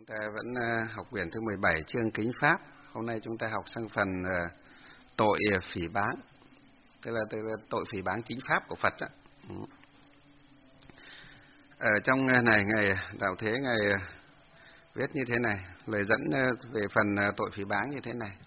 Ta vẫn học quyển thứ 17 chương Kính Pháp. Hôm nay chúng ta học sang phần tội phỉ báng, tức là tội phỉ báng chính pháp của Phật đó. Ở trong này Ngài Đạo Thế Ngài viết như thế này, lời dẫn về phần tội phỉ báng như thế này.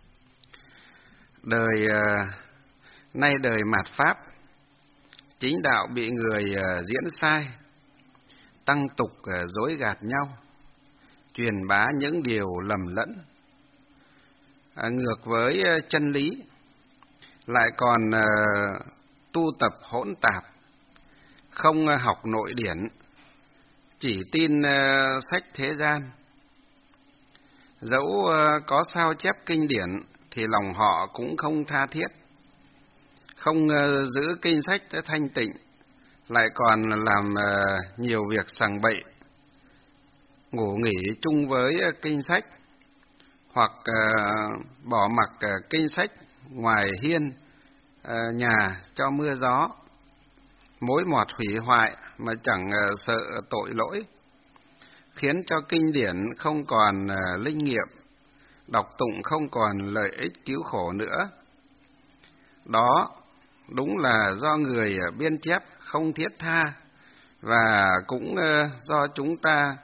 Nay đời mạt Pháp, chính đạo bị người diễn sai, tăng tục dối gạt nhau, truyền bá những điều lầm lẫn, ngược với chân lý, lại còn tu tập hỗn tạp, không học nội điển, chỉ tin sách thế gian. Dẫu có sao chép kinh điển thì lòng họ cũng không tha thiết, không giữ kinh sách thanh tịnh, lại còn làm nhiều việc sằng bậy, ngủ nghỉ chung với kinh sách, hoặc bỏ mặc kinh sách ngoài hiên nhà cho mưa gió, mối mọt hủy hoại mà chẳng sợ tội lỗi, khiến cho kinh điển không còn linh nghiệm, đọc tụng không còn lợi ích cứu khổ nữa. Đó đúng là do người biên chép không thiết tha, và cũng do chúng ta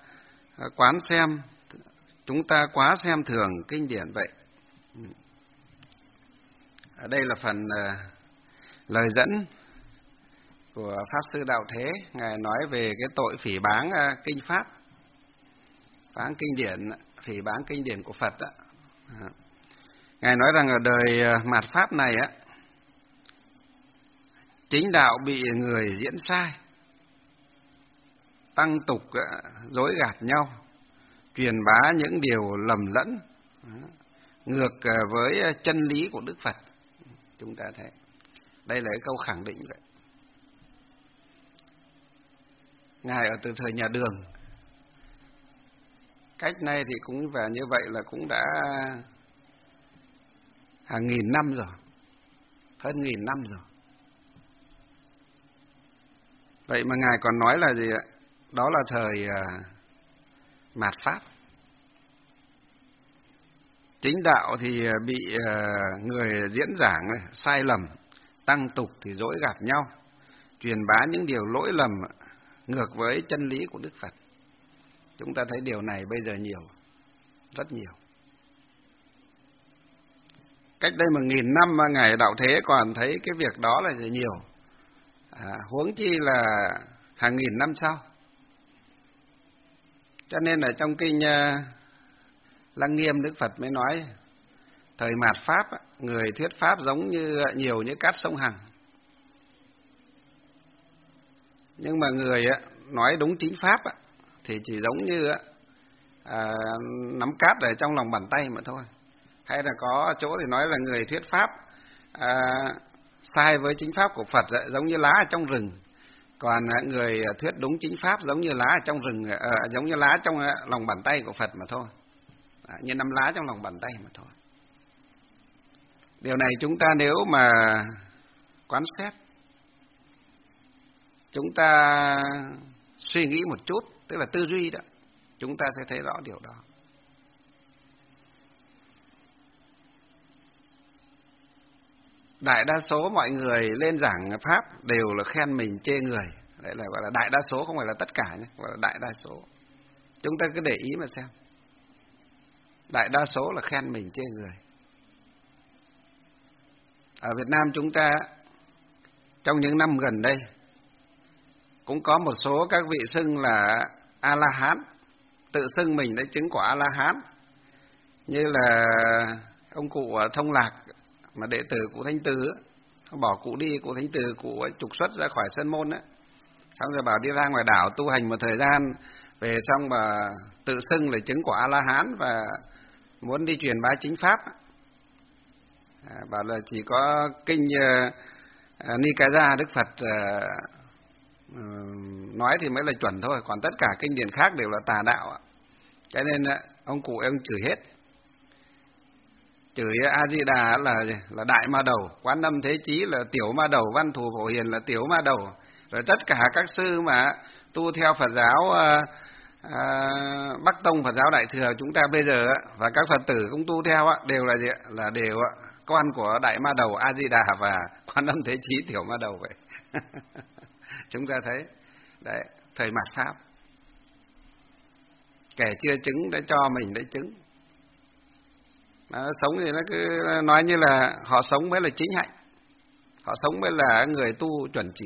quá xem thường kinh điển vậy. Ở đây là phần lời dẫn của Pháp Sư Đạo Thế. Ngài nói về cái tội phỉ báng kinh Pháp, báng kinh điển, phỉ báng kinh điển của Phật đó. Ngài nói rằng ở đời mạt Pháp này á, chính đạo bị người diễn sai, tăng tục dối gạt nhau, truyền bá những điều lầm lẫn, ngược với chân lý của Đức Phật. Chúng ta thấy đây là cái câu khẳng định vậy. Ngài ở từ thời nhà Đường, cách nay thì cũng và như vậy là cũng đã hàng nghìn năm rồi, hơn nghìn năm rồi. Vậy mà Ngài còn nói là gì ạ? Đó là thời mạt Pháp. Chính đạo thì bị người diễn giảng sai lầm, tăng tục thì dối gạt nhau, truyền bá những điều lỗi lầm ngược với chân lý của Đức Phật. Chúng ta thấy điều này bây giờ nhiều, rất nhiều. Cách đây 1000 năm mà Ngài Đạo Thế còn thấy cái việc đó là nhiều, huống chi là hàng nghìn năm sau. Cho nên là trong kinh Lăng Nghiêm, Đức Phật mới nói thời mạt Pháp, người thuyết Pháp giống như nhiều như cát sông Hằng. Nhưng mà người nói đúng chính Pháp thì chỉ giống như nắm cát ở trong lòng bàn tay mà thôi. Hay là có chỗ thì nói là người thuyết Pháp sai với chính Pháp của Phật giống như lá ở trong rừng. Còn người thuyết đúng chính Pháp giống như lá ở trong rừng, giống như lá trong lòng bàn tay của Phật mà thôi. Như nắm lá trong lòng bàn tay mà thôi. Điều này chúng ta nếu mà quán xét, chúng ta suy nghĩ một chút, tức là tư duy đó, chúng ta sẽ thấy rõ điều đó. Đại đa số mọi người lên giảng Pháp đều là khen mình chê người. Đấy là gọi là đại đa số, không phải là tất cả nhé, gọi là đại đa số. Chúng ta cứ để ý mà xem. Đại đa số là khen mình chê người. Ở Việt Nam chúng ta trong những năm gần đây cũng có một số các vị xưng là A-la-hán, tự xưng mình đã chứng quả A-la-hán, như là ông cụ Thông Lạc mà đệ tử cụ Thanh Từ, bỏ cụ đi, cụ Thanh Từ cụ trục xuất ra khỏi Sơn Môn á, xong rồi bảo đi ra ngoài đảo tu hành một thời gian, về xong mà tự xưng là chứng quả A-la-hán và muốn đi truyền bá chính Pháp. Bảo là chỉ có kinh Nikaya Đức Phật nói thì mới là chuẩn thôi, còn tất cả kinh điển khác đều là tà đạo. Cho nên ông cụ em chửi hết. Chửi A Di Đà là đại ma đầu, Quán Âm Thế Chí là tiểu ma đầu, Văn Thù Phổ Hiền là tiểu ma đầu, rồi tất cả các sư mà tu theo Phật giáo Bắc Tông Phật giáo Đại thừa chúng ta bây giờ và các Phật tử cũng tu theo đều là gì ạ? Là đều con của Đại Ma Đầu A Di Đà và Quan Âm Thế Chí Tiểu Ma Đầu vậy. Chúng ta thấy đấy, thời mạt pháp, kẻ chưa chứng đã cho mình đấy chứng. Nó sống thì nó cứ nói như là họ sống mới là chính hạnh, họ sống mới là người tu chuẩn chỉ.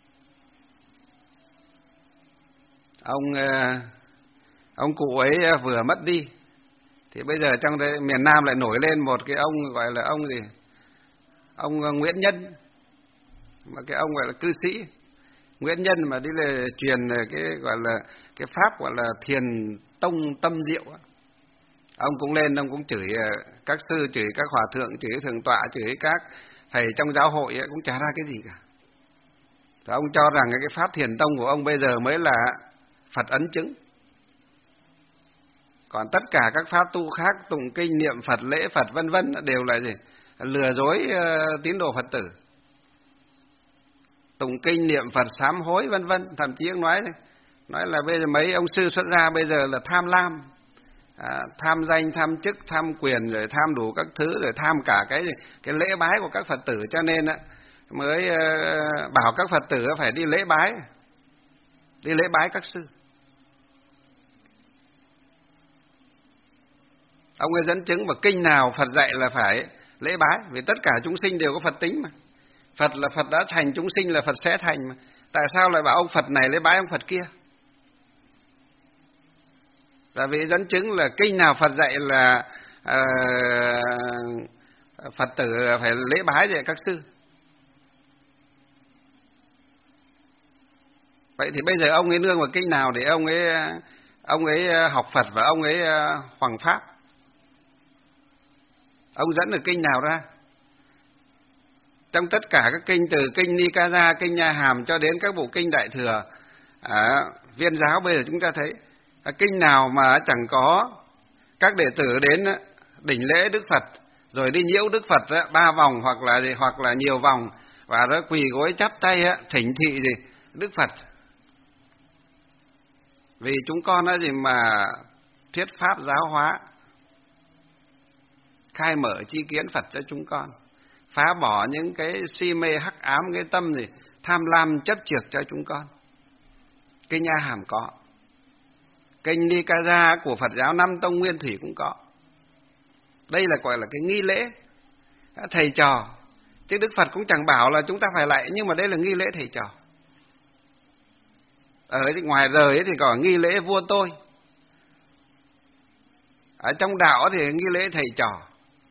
Ông cụ ấy vừa mất đi thì bây giờ trong miền Nam lại nổi lên một cái ông gọi là ông gì, ông Nguyễn Nhân, mà cái ông gọi là cư sĩ Nguyễn Nhân mà đi là truyền cái gọi là cái pháp gọi là thiền tông tâm diệu. Ông cũng lên, ông cũng chửi các sư, chửi các hòa thượng, chửi thượng tọa, chửi các thầy trong giáo hội ấy, cũng chả ra cái gì cả. Và ông cho rằng cái pháp thiền tông của ông bây giờ mới là Phật ấn chứng. Còn tất cả các pháp tu khác, tụng kinh, niệm Phật, lễ Phật vân vân đều là gì? Lừa dối tín đồ Phật tử. Tụng kinh, niệm Phật, sám hối vân vân, thậm chí ông nói là bây giờ mấy ông sư xuất gia bây giờ là tham lam, tham danh, tham chức, tham quyền, rồi tham đủ các thứ, rồi tham cả cái lễ bái của các Phật tử, cho nên mới bảo các Phật tử phải đi lễ bái các sư. Ông ấy dẫn chứng vào kinh nào Phật dạy là phải lễ bái, vì tất cả chúng sinh đều có Phật tính mà. Phật là Phật đã thành, chúng sinh là Phật sẽ thành mà. Tại sao lại bảo ông Phật này lễ bái ông Phật kia? Tại vì dẫn chứng là kinh nào Phật dạy là Phật tử phải lễ bái về các sư. Vậy thì bây giờ ông ấy nương vào kinh nào để ông ấy học Phật và ông ấy hoằng pháp? Ông dẫn được kinh nào ra? Trong tất cả các kinh, từ kinh Nikaya, kinh Nha Hàm cho đến các bộ kinh Đại thừa Viên giáo, bây giờ chúng ta thấy kinh nào mà chẳng có các đệ tử đến đỉnh lễ Đức Phật, rồi đi nhiễu Đức Phật 3 vòng hoặc là nhiều vòng, và đó quỳ gối chắp tay thỉnh thị Đức Phật. Vì chúng con gì mà thuyết pháp giáo hóa, khai mở tri kiến Phật cho chúng con, phá bỏ những cái si mê hắc ám, cái tâm tham lam chấp chược cho chúng con. Kinh Nha Hàm có, kinh Nikaya của Phật giáo Nam Tông Nguyên Thủy cũng có. Đây là gọi là cái nghi lễ thầy trò, chứ Đức Phật cũng chẳng bảo là chúng ta phải lại, nhưng mà đây là nghi lễ thầy trò. Ở ngoài đời thì có nghi lễ vua tôi, ở trong đạo thì nghi lễ thầy trò,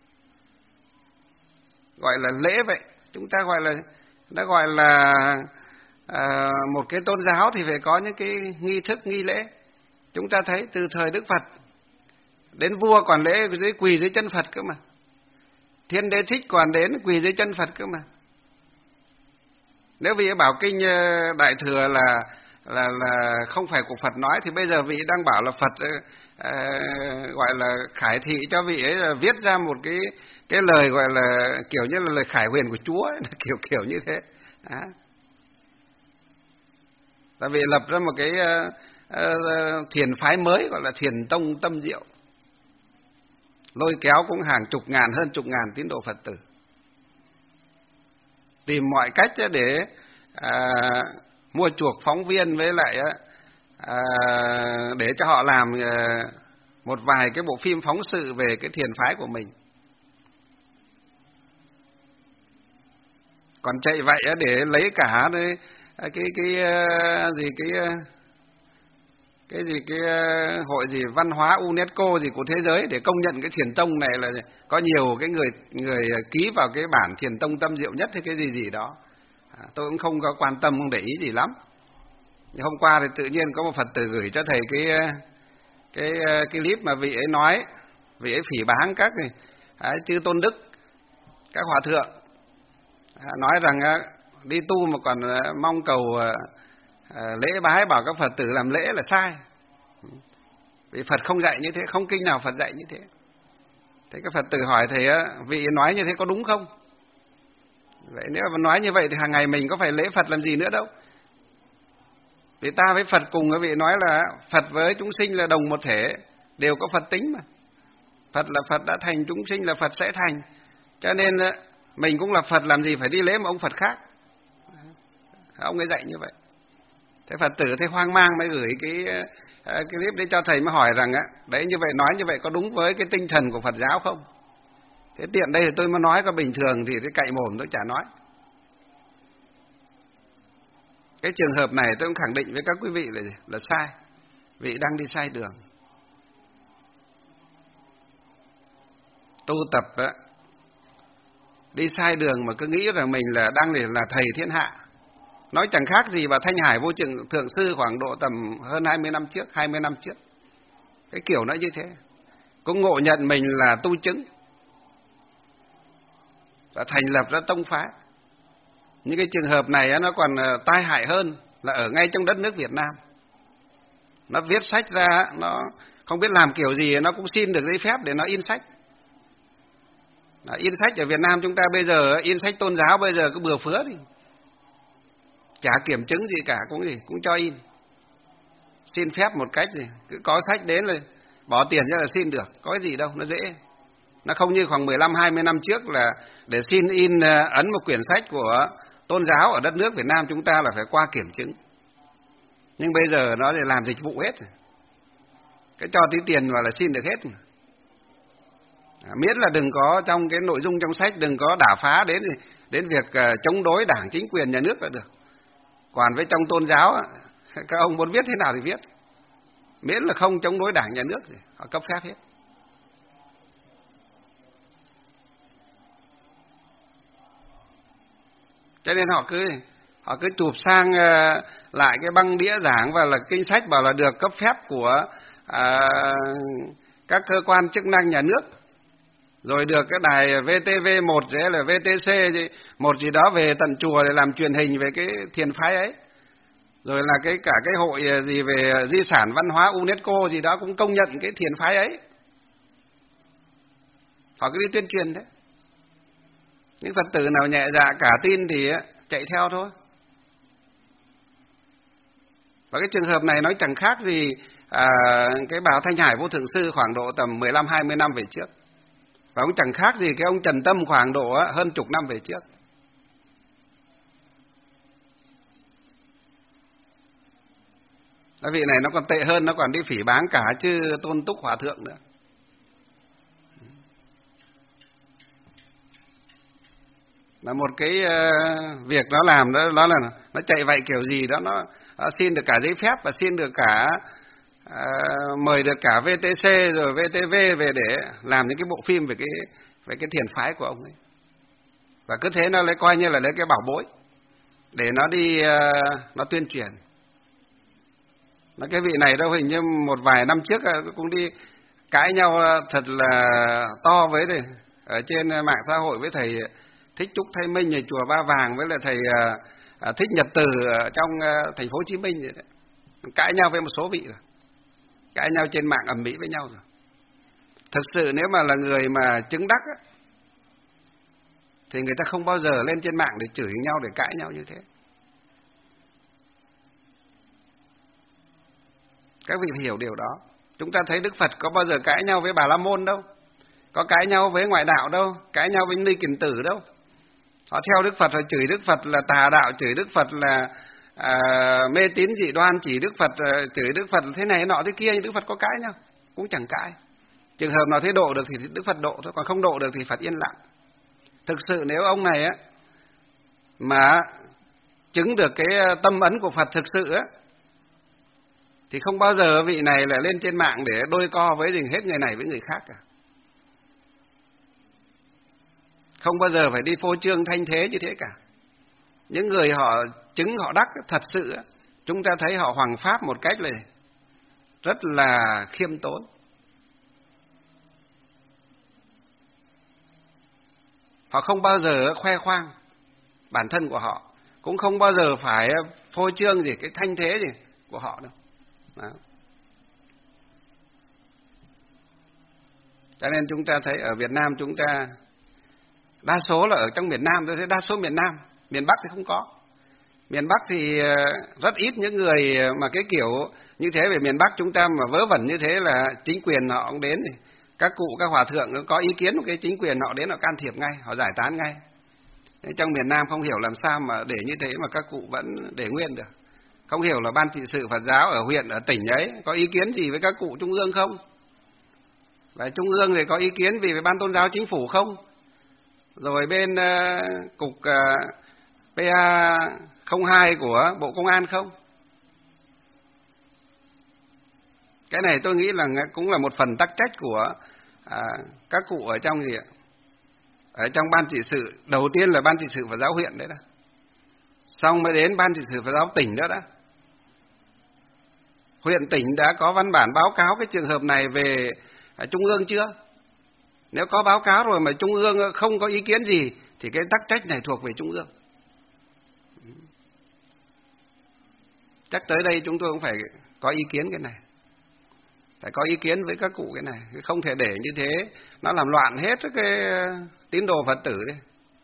gọi là lễ vậy. Chúng ta gọi là một cái tôn giáo thì phải có những cái nghi thức, nghi lễ. Chúng ta thấy từ thời Đức Phật đến vua còn lễ quỳ dưới chân Phật cơ mà, Thiên Đế Thích còn đến quỳ dưới chân Phật cơ mà. Nếu vị bảo kinh Đại thừa là không phải của Phật nói, thì bây giờ vị đang bảo là Phật gọi là khải thị cho vị ấy là viết ra một cái lời gọi là kiểu như là lời khải huyền của Chúa ấy, kiểu như thế. Tại vì lập ra một cái thiền phái mới gọi là thiền tông tâm diệu, lôi kéo cũng hàng chục ngàn, hơn chục ngàn tín đồ Phật tử, tìm mọi cách để mua chuộc phóng viên, với lại để cho họ làm một vài cái bộ phim phóng sự về cái thiền phái của mình. Còn chạy vậy để lấy cả cái hội văn hóa UNESCO của thế giới để công nhận cái thiền tông này là có nhiều cái người ký vào cái bản thiền tông tâm diệu nhất hay cái gì đó. Tôi cũng không có quan tâm, không để ý gì lắm. Nhưng hôm qua thì tự nhiên có một Phật tử gửi cho thầy cái clip mà vị ấy nói, vị ấy phỉ báng các chư tôn đức, các hòa thượng, nói rằng đi tu mà còn mong cầu lễ bái, bảo các Phật tử làm lễ là sai. Vì Phật không dạy như thế, không kinh nào Phật dạy như thế. Thế các Phật tử hỏi thầy vị nói như thế có đúng không? Vậy nếu mà nói như vậy thì hàng ngày mình có phải lễ Phật làm gì nữa đâu. Vì ta với Phật cùng, quý vị nói là Phật với chúng sinh là đồng một thể, đều có Phật tính mà. Phật là Phật đã thành, chúng sinh là Phật sẽ thành. Cho nên mình cũng là Phật, làm gì phải đi lễ một ông Phật khác. Ông ấy dạy như vậy. Thế Phật tử thấy hoang mang mới gửi cái clip đấy cho thầy, mới hỏi rằng đấy, như vậy nói như vậy có đúng với cái tinh thần của Phật giáo không? Thế tiện đây thì tôi mới nói, có bình thường thì cái cậy mồm tôi chả nói. Cái trường hợp này tôi cũng khẳng định với các quý vị là sai. Vị đang đi sai đường. Tu tập đi sai đường mà cứ nghĩ rằng mình là đang là thầy thiên hạ. Nói chẳng khác gì bà Thanh Hải Vô Trượng Thượng Sư khoảng độ tầm hơn 20 năm trước, 20 năm trước. Cái kiểu nó như thế. Cũng ngộ nhận mình là tu chứng và thành lập ra tông phái. Những cái trường hợp này nó còn tai hại hơn là ở ngay trong đất nước Việt Nam. Nó viết sách ra, nó không biết làm kiểu gì, nó cũng xin được giấy phép để nó in sách. In sách ở Việt Nam chúng ta bây giờ, in sách tôn giáo bây giờ cứ bừa phứa đi. Chả kiểm chứng gì cả, cũng cho in. Xin phép một cách gì, cứ có sách đến rồi bỏ tiền ra là xin được, có cái gì đâu, nó dễ. Nó không như khoảng 15-20 năm trước là để xin in ấn một quyển sách của tôn giáo ở đất nước Việt Nam chúng ta là phải qua kiểm chứng. Nhưng bây giờ nó để làm dịch vụ hết. Cái cho tí tiền vào là xin được hết. Miễn là đừng có trong cái nội dung trong sách đừng có đả phá đến việc chống đối đảng, chính quyền, nhà nước là được. Còn với trong tôn giáo các ông muốn viết thế nào thì viết, miễn là không chống đối đảng, nhà nước thì họ cấp phép hết. Cho nên họ cứ chụp sang lại cái băng đĩa giảng và là kinh sách bảo là được cấp phép của các cơ quan chức năng nhà nước, rồi được cái đài VTV1 hay là VTC một gì đó về tận chùa để làm truyền hình về cái thiền phái ấy, rồi là cả cái hội gì về di sản văn hóa UNESCO gì đó cũng công nhận cái thiền phái ấy. Họ cứ đi tuyên truyền thế. Những Phật tử nào nhẹ dạ cả tin thì chạy theo thôi. Và cái trường hợp này nói chẳng khác gì cái bà Thanh Hải Vô Thượng Sư khoảng độ tầm 15-20 năm về trước. Và cũng chẳng khác gì cái ông Trần Tâm khoảng độ hơn chục năm về trước. Cái vị này nó còn tệ hơn, nó còn đi phỉ báng cả chứ Tôn Túc Hòa Thượng nữa. Là một cái việc nó làm đó, nó là nó chạy vậy kiểu gì đó, nó xin được cả giấy phép và xin được cả mời được cả VTC rồi VTV về để làm những cái bộ phim về cái thiền phái của ông ấy. Và cứ thế nó lấy coi như là lấy cái bảo bối để nó đi nó tuyên truyền. Mà cái vị này đâu hình như một vài năm trước cũng đi cãi nhau thật là to với đây ở trên mạng xã hội với thầy Thích Trúc Thái Minh ở chùa Ba Vàng với lại thầy Thích Nhật Từ ở trong thành phố Hồ Chí Minh vậy đấy. Cãi nhau với một số vị rồi. Cãi nhau trên mạng ầm ĩ với nhau rồi. Thực sự nếu mà là người mà chứng đắc thì người ta không bao giờ lên trên mạng để chửi nhau, để cãi nhau như thế. Các vị phải hiểu điều đó. Chúng ta thấy Đức Phật có bao giờ cãi nhau với Bà La Môn đâu, có cãi nhau với ngoại đạo đâu, cãi nhau với Ni Kiền Tử đâu. Họ theo Đức Phật, họ chửi Đức Phật là tà đạo, chửi Đức Phật là mê tín dị đoan, chỉ Đức Phật chửi Đức Phật thế này nọ thế kia, nhưng Đức Phật có cãi nhau? Cũng chẳng cãi. Trường hợp nào thấy độ được thì Đức Phật độ thôi, còn không độ được thì Phật yên lặng. Thực sự nếu ông này mà chứng được cái tâm ấn của Phật thực sự thì không bao giờ vị này lại lên trên mạng để đôi co với hết người này với người khác cả. Không bao giờ phải đi phô trương thanh thế như thế cả. Những người họ chứng, họ đắc thật sự, chúng ta thấy họ hoằng pháp một cách là rất là khiêm tốn. Họ không bao giờ khoe khoang bản thân của họ, cũng không bao giờ phải phô trương gì cái thanh thế gì của họ đâu. Đó. Cho nên chúng ta thấy ở Việt Nam chúng ta, đa số là ở trong miền Nam, tôi thấy đa số miền Nam, miền Bắc thì không có. Miền Bắc thì rất ít những người mà cái kiểu như thế. Về miền Bắc chúng ta mà vớ vẩn như thế là chính quyền họ cũng đến, các cụ các hòa thượng có ý kiến, cái chính quyền họ đến họ can thiệp ngay, họ giải tán ngay. Trong miền Nam không hiểu làm sao mà để như thế mà các cụ vẫn để nguyên được. Không hiểu là ban trị sự Phật giáo ở huyện, ở tỉnh ấy có ý kiến gì với các cụ Trung ương không? Và Trung ương thì có ý kiến gì với ban tôn giáo chính phủ không? Rồi bên cục PA02 của Bộ Công an không? Cái này tôi nghĩ là cũng là một phần tắc trách của các cụ ở trong gì ạ? Ở trong ban trị sự. Đầu tiên là ban trị sự Phật giáo huyện đấy đó, xong mới đến ban trị sự Phật giáo tỉnh nữa đó. Huyện tỉnh đã có văn bản báo cáo cái trường hợp này về Trung ương chưa? Nếu có báo cáo rồi mà Trung ương không có ý kiến gì thì cái tắc trách này thuộc về Trung ương. Chắc tới đây chúng tôi cũng phải có ý kiến cái này, phải có ý kiến với các cụ cái này, không thể để như thế nó làm loạn hết cái tín đồ Phật tử đấy.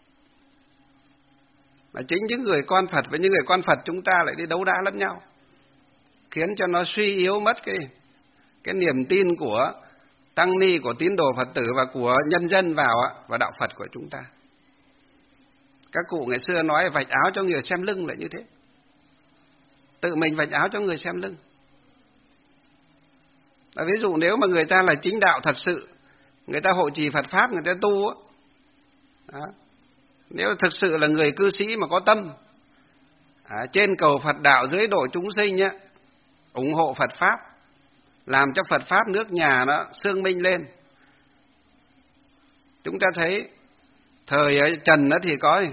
Mà chính những người con Phật với những người con Phật chúng ta lại đi đấu đá lẫn nhau, khiến cho nó suy yếu mất cái niềm tin của tăng ni, của tín đồ Phật tử và của nhân dân vào đạo Phật của chúng ta. Các cụ ngày xưa nói vạch áo cho người xem lưng lại như thế, tự mình vạch áo cho người xem lưng. Ví dụ nếu mà người ta là chính đạo thật sự, người ta hộ trì Phật pháp, người ta tu đó. Nếu thực sự là người cư sĩ mà có tâm, trên cầu Phật đạo dưới độ chúng sinh ủng hộ Phật pháp, làm cho Phật pháp nước nhà nó xương minh lên. Chúng ta thấy thời Trần đó thì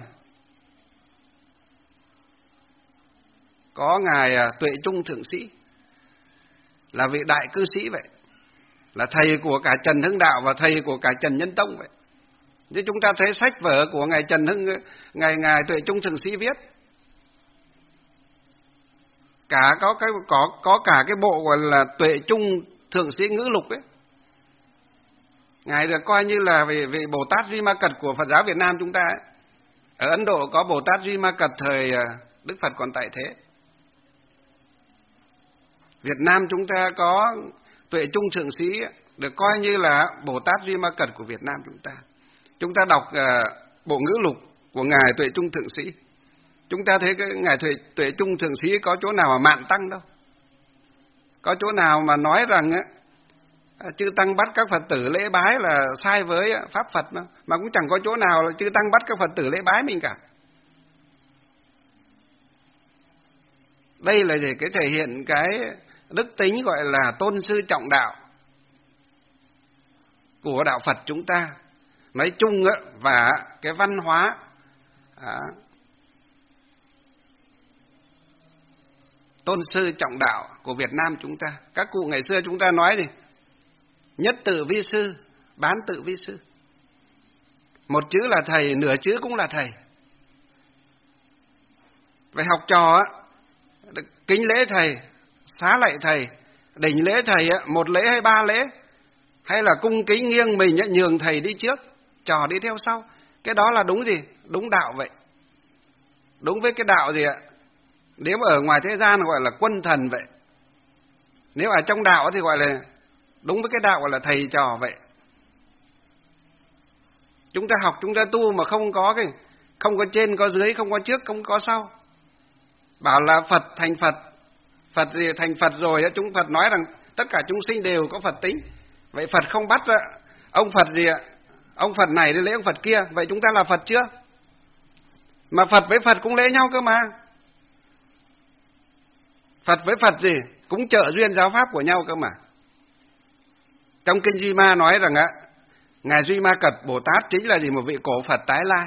có ngài Tuệ Trung thượng sĩ, là vị đại cư sĩ vậy, là thầy của cả Trần Hưng Đạo và thầy của cả Trần Nhân Tông vậy. Chứ chúng ta thấy sách vở của ngài ngài Tuệ Trung thượng sĩ viết, có cả cái bộ gọi là Tuệ Trung thượng sĩ ngữ lục ấy. Ngài được coi như là vị Bồ Tát Duy Ma Cật của Phật giáo Việt Nam chúng ta ấy. Ở Ấn Độ có Bồ Tát Duy Ma Cật thời Đức Phật còn tại thế. Việt Nam chúng ta có Tuệ Trung thượng sĩ được coi như là Bồ Tát Duy Ma Cật của Việt Nam chúng ta. Chúng ta đọc bộ ngữ lục của ngài Tuệ Trung thượng sĩ, chúng ta thấy cái ngài Tuệ Trung thượng sĩ có chỗ nào mà mạn tăng đâu, có chỗ nào mà nói rằng chư tăng bắt các Phật tử lễ bái là sai với pháp Phật đâu, mà cũng chẳng có chỗ nào là chư tăng bắt các Phật tử lễ bái mình cả. Đây là để cái thể hiện cái đức tính gọi là tôn sư trọng đạo của đạo Phật chúng ta nói chung và cái văn hóa tôn sư trọng đạo của Việt Nam chúng ta. Các cụ ngày xưa chúng ta nói gì? Nhất tự vi sư, bán tự vi sư. Một chữ là thầy, nửa chữ cũng là thầy. Vậy học trò kính lễ thầy, xá lạy thầy, đỉnh lễ thầy, một lễ hay ba lễ, hay là cung kính nghiêng mình nhường thầy đi trước, trò đi theo sau. Cái đó là đúng gì? Đúng đạo vậy. Đúng với cái đạo gì ạ? Nếu ở ngoài thế gian gọi là quân thần vậy. Nếu ở trong đạo thì gọi là đúng với cái đạo gọi là thầy trò vậy. Chúng ta học, chúng ta tu mà không có trên có dưới, không có trước không có sau. Bảo là Phật thành Phật, Phật gì thành Phật rồi, chúng Phật nói rằng tất cả chúng sinh đều có Phật tính. Vậy Phật không bắt ông Phật gì ạ? Ông Phật này đi lễ ông Phật kia, vậy chúng ta là Phật chưa? Mà Phật với Phật cũng lễ nhau cơ mà. Phật với Phật gì? Cũng trợ duyên giáo pháp của nhau cơ mà. Trong kinh Duy Ma nói rằng ngài Duy Ma Cật Bồ Tát chính là gì? Một vị cổ Phật tái lai.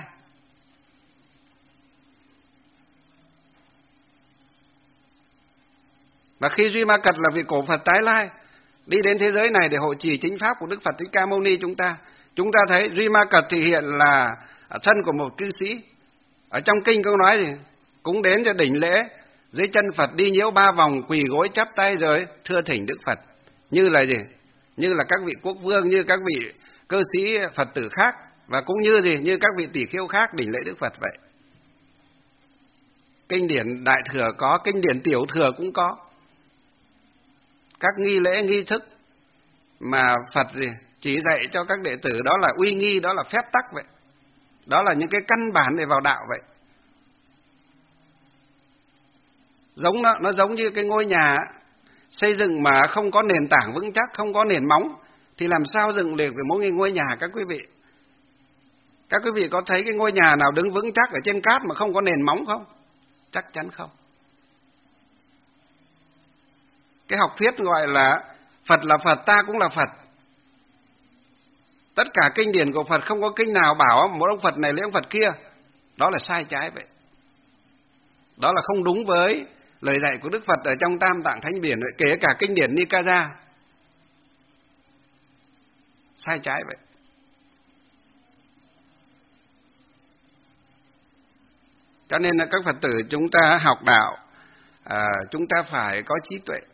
Và khi Duy Ma Cật là vị cổ Phật tái lai, đi đến thế giới này để hộ trì chính pháp của Đức Phật Thích Ca Mâu Ni chúng ta thấy Duy Ma Cật thì hiện là thân của một cư sĩ. Ở trong kinh câu nói gì? Cũng đến cho đỉnh lễ dưới chân Phật, đi nhiễu 3 vòng, quỳ gối chắp tay rồi thưa thỉnh Đức Phật. Như là gì? Như là các vị quốc vương, như các vị cơ sĩ Phật tử khác, và cũng như gì? Như các vị tỷ khưu khác đỉnh lễ Đức Phật vậy. kinh điển Đại Thừa có, kinh điển Tiểu Thừa cũng có. Các nghi lễ nghi thức mà Phật chỉ dạy cho các đệ tử, đó là uy nghi, đó là phép tắc vậy. Đó là những cái căn bản để vào đạo vậy. Nó giống như cái ngôi nhà xây dựng mà không có nền tảng vững chắc, không có nền móng, thì làm sao dựng được một ngôi nhà các quý vị? Các quý vị có thấy cái ngôi nhà nào đứng vững chắc ở trên cát mà không có nền móng không? Chắc chắn không. Cái học thuyết gọi là Phật là Phật, ta cũng là Phật. Tất cả kinh điển của Phật không có kinh nào bảo một ông Phật này lấy ông Phật kia. Đó là sai trái vậy. Đó là không đúng với lời dạy của Đức Phật ở trong Tam Tạng Thánh Điển, kể cả kinh điển Nikaya. Sai trái vậy. Cho nên là các Phật tử chúng ta học đạo, chúng ta phải có trí tuệ.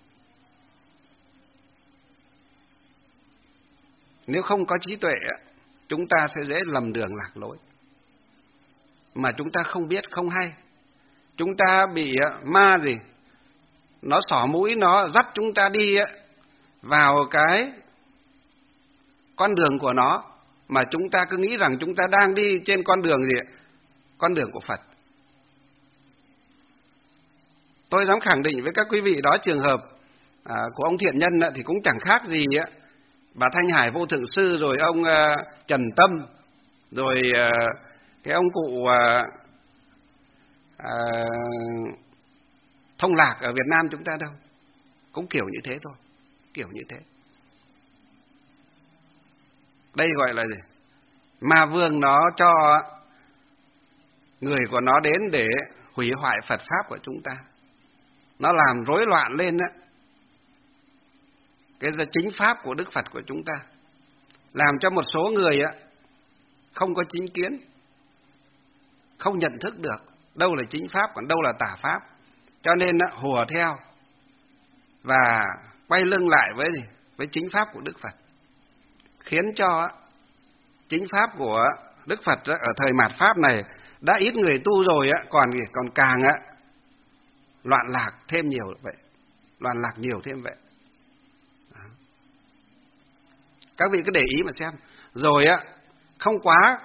Nếu không có trí tuệ, chúng ta sẽ dễ lầm đường lạc lối. Mà chúng ta không biết, không hay. Chúng ta bị ma nó xỏ mũi, nó dắt chúng ta đi vào cái con đường của nó, mà chúng ta cứ nghĩ rằng chúng ta đang đi trên con đường con đường của Phật. Tôi dám khẳng định với các quý vị đó, trường hợp của ông Thiện Nhân thì cũng chẳng khác gì bà Thanh Hải Vô Thượng Sư, rồi ông Trần Tâm, rồi cái ông cụ Thông Lạc ở Việt Nam chúng ta đâu. Cũng kiểu như thế thôi. Kiểu như thế. Đây gọi là gì? Ma vương nó cho người của nó đến để hủy hoại Phật Pháp của chúng ta. Nó làm rối loạn lên cái chính Pháp của Đức Phật của chúng ta. Làm cho một số người không có chính kiến, không nhận thức được đâu là chính Pháp, còn đâu là tà Pháp. Cho nên hùa theo và quay lưng lại với chính Pháp của Đức Phật. Khiến cho chính Pháp của Đức Phật ở thời mạt Pháp này đã ít người tu rồi, còn càng loạn lạc thêm nhiều vậy. Loạn lạc nhiều thêm vậy. Đó. Các vị cứ để ý mà xem. Rồi không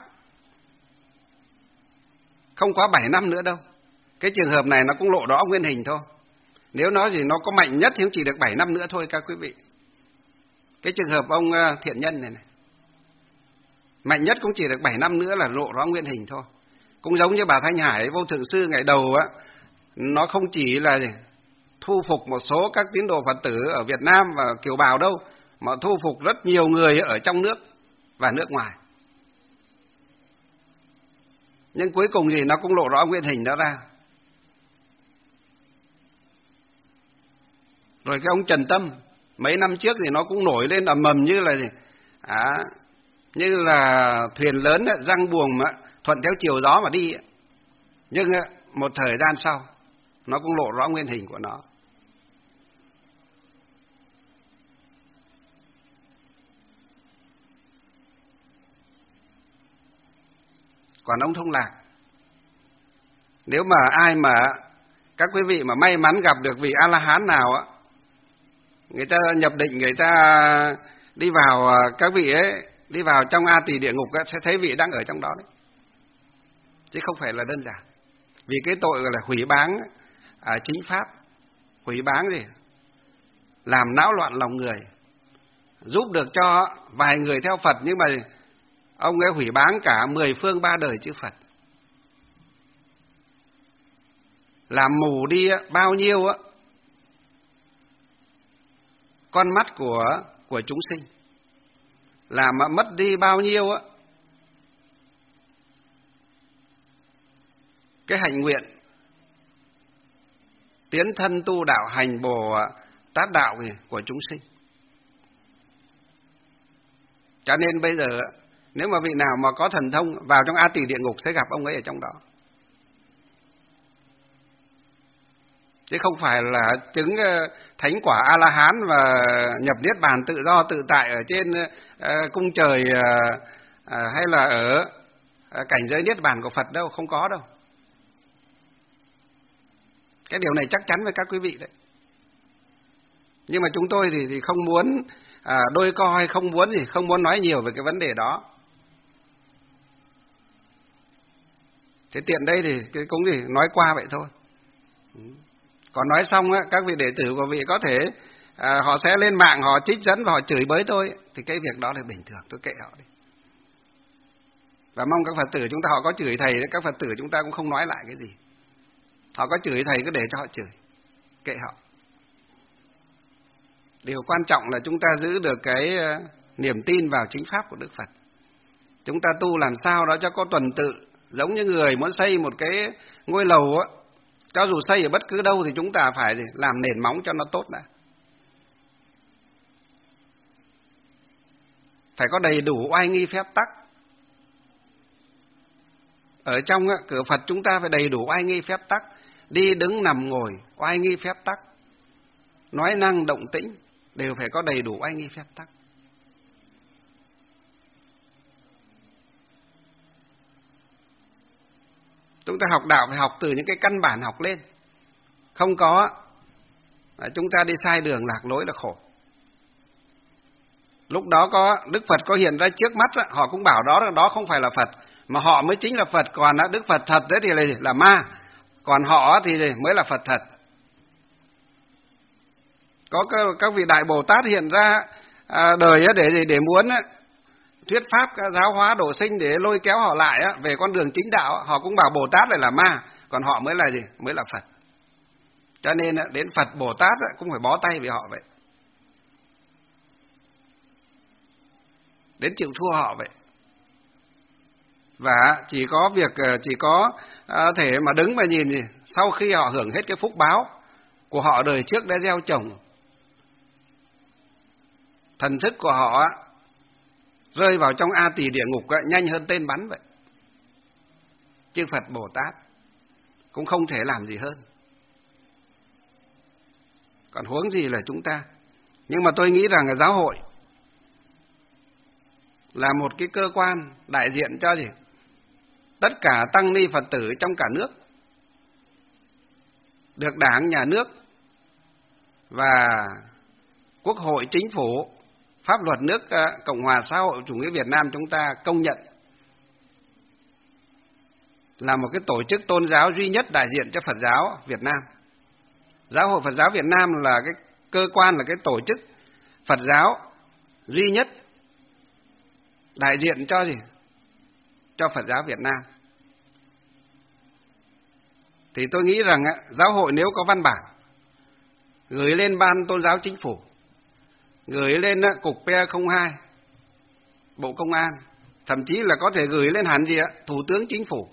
quá 7 năm nữa đâu. Cái trường hợp này nó cũng lộ rõ nguyên hình thôi. Nếu nói gì nó có mạnh nhất thì cũng chỉ được 7 năm nữa thôi các quý vị. Cái trường hợp ông Thiện Nhân này mạnh nhất cũng chỉ được 7 năm nữa là lộ rõ nguyên hình thôi. Cũng giống như bà Thanh Hải Vô Thượng Sư ngày đầu nó không chỉ là thu phục một số các tín đồ Phật tử ở Việt Nam và kiều bào đâu, mà thu phục rất nhiều người ở trong nước và nước ngoài. Nhưng cuối cùng nó cũng lộ rõ nguyên hình đó ra. Rồi cái ông Trần Tâm mấy năm trước thì nó cũng nổi lên ầm ầm như là thuyền lớn răng buồm thuận theo chiều gió mà đi. Nhưng một thời gian sau nó cũng lộ rõ nguyên hình của nó. Còn ông Thông Lạc, nếu mà ai mà các quý vị mà may mắn gặp được vị A-la-hán nào người ta nhập định, người ta đi vào, các vị đi vào trong A Tỳ địa ngục sẽ thấy vị đang ở trong đó đấy. Chứ không phải là đơn giản. Vì cái tội gọi là hủy báng chính Pháp. Hủy báng làm náo loạn lòng người. Giúp được cho vài người theo Phật, nhưng mà ông ấy hủy báng cả 10 phương 3 đời chư Phật. Làm mù đi bao nhiêu con mắt của chúng sinh. Làm mất đi bao nhiêu cái hạnh nguyện tiến thân tu đạo hành Bồ Tát đạo của chúng sinh. Cho nên bây giờ nếu mà vị nào mà có thần thông vào trong A Tỳ địa ngục sẽ gặp ông ấy ở trong đó. Chứ không phải là chứng thánh quả A-la-hán và nhập niết bàn tự do tự tại ở trên cung trời hay là ở cảnh giới niết bàn của Phật đâu, không có đâu. Cái điều này chắc chắn với các quý vị đấy. Nhưng mà chúng tôi thì không muốn đôi co hay không muốn nói nhiều về cái vấn đề đó. Thế tiện đây thì cũng chỉ nói qua vậy thôi. Còn nói xong á, các vị đệ tử của vị có thể họ sẽ lên mạng họ trích dẫn và họ chửi bới tôi, thì cái việc đó là bình thường, tôi kệ họ đi. Và mong các Phật tử chúng ta, họ có chửi thầy, các Phật tử chúng ta cũng không nói lại cái gì. Họ có chửi thầy cứ để cho họ chửi, kệ họ. Điều quan trọng là chúng ta giữ được cái niềm tin vào chính pháp của Đức Phật. Chúng ta tu làm sao đó cho có tuần tự, giống như người muốn xây một cái ngôi lầu á, cho dù xây ở bất cứ đâu thì chúng ta phải làm nền móng cho nó tốt đã. Phải có đầy đủ oai nghi phép tắc. Ở trong cửa Phật chúng ta phải đầy đủ oai nghi phép tắc, đi đứng nằm ngồi oai nghi phép tắc, nói năng động tĩnh đều phải có đầy đủ oai nghi phép tắc. Chúng ta học đạo phải học từ những cái căn bản học lên. Không có chúng ta đi sai đường lạc lối là khổ. Lúc đó có Đức Phật có hiện ra trước mắt, họ cũng bảo đó không phải là Phật, mà họ mới chính là Phật. Còn Đức Phật thật đấy thì là ma, còn họ thì mới là Phật thật. Có các vị Đại Bồ Tát hiện ra đời để muốn thuyết pháp giáo hóa độ sinh, để lôi kéo họ lại về con đường chính đạo. Họ cũng bảo Bồ Tát lại là ma, còn họ mới là mới là Phật. Cho nên đến Phật Bồ Tát cũng phải bó tay với họ vậy, đến chịu thua họ vậy. Và chỉ có thể mà đứng mà nhìn gì, sau khi họ hưởng hết cái phúc báo của họ đời trước đã gieo trồng, thần thức của họ rơi vào trong A Tỳ địa ngục nhanh hơn tên bắn vậy. Chứ Phật Bồ Tát cũng không thể làm gì hơn, còn huống gì là chúng ta. Nhưng mà tôi nghĩ rằng là giáo hội là một cái cơ quan đại diện cho tất cả tăng ni Phật tử trong cả nước, được Đảng, Nhà nước và Quốc hội, Chính phủ, pháp luật nước Cộng hòa xã hội chủ nghĩa Việt Nam chúng ta công nhận là một cái tổ chức tôn giáo duy nhất đại diện cho Phật giáo Việt Nam. Giáo hội Phật giáo Việt Nam là cái cơ quan, là cái tổ chức Phật giáo duy nhất đại diện cho cho Phật giáo Việt Nam. Thì tôi nghĩ rằng giáo hội nếu có văn bản gửi lên Ban Tôn giáo Chính phủ, gửi lên Cục P02 Bộ Công an, thậm chí là có thể gửi lên hẳn Thủ tướng Chính phủ,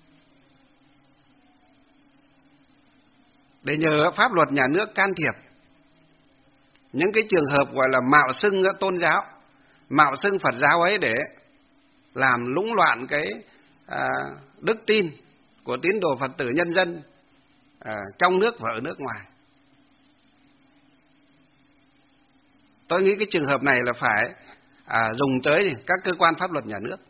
để nhờ pháp luật nhà nước can thiệp những cái trường hợp gọi là mạo xưng tôn giáo, mạo xưng Phật giáo ấy, để làm lũng loạn cái đức tin của tín đồ Phật tử nhân dân trong nước và ở nước ngoài. Tôi nghĩ cái trường hợp này là phải dùng tới các cơ quan pháp luật nhà nước,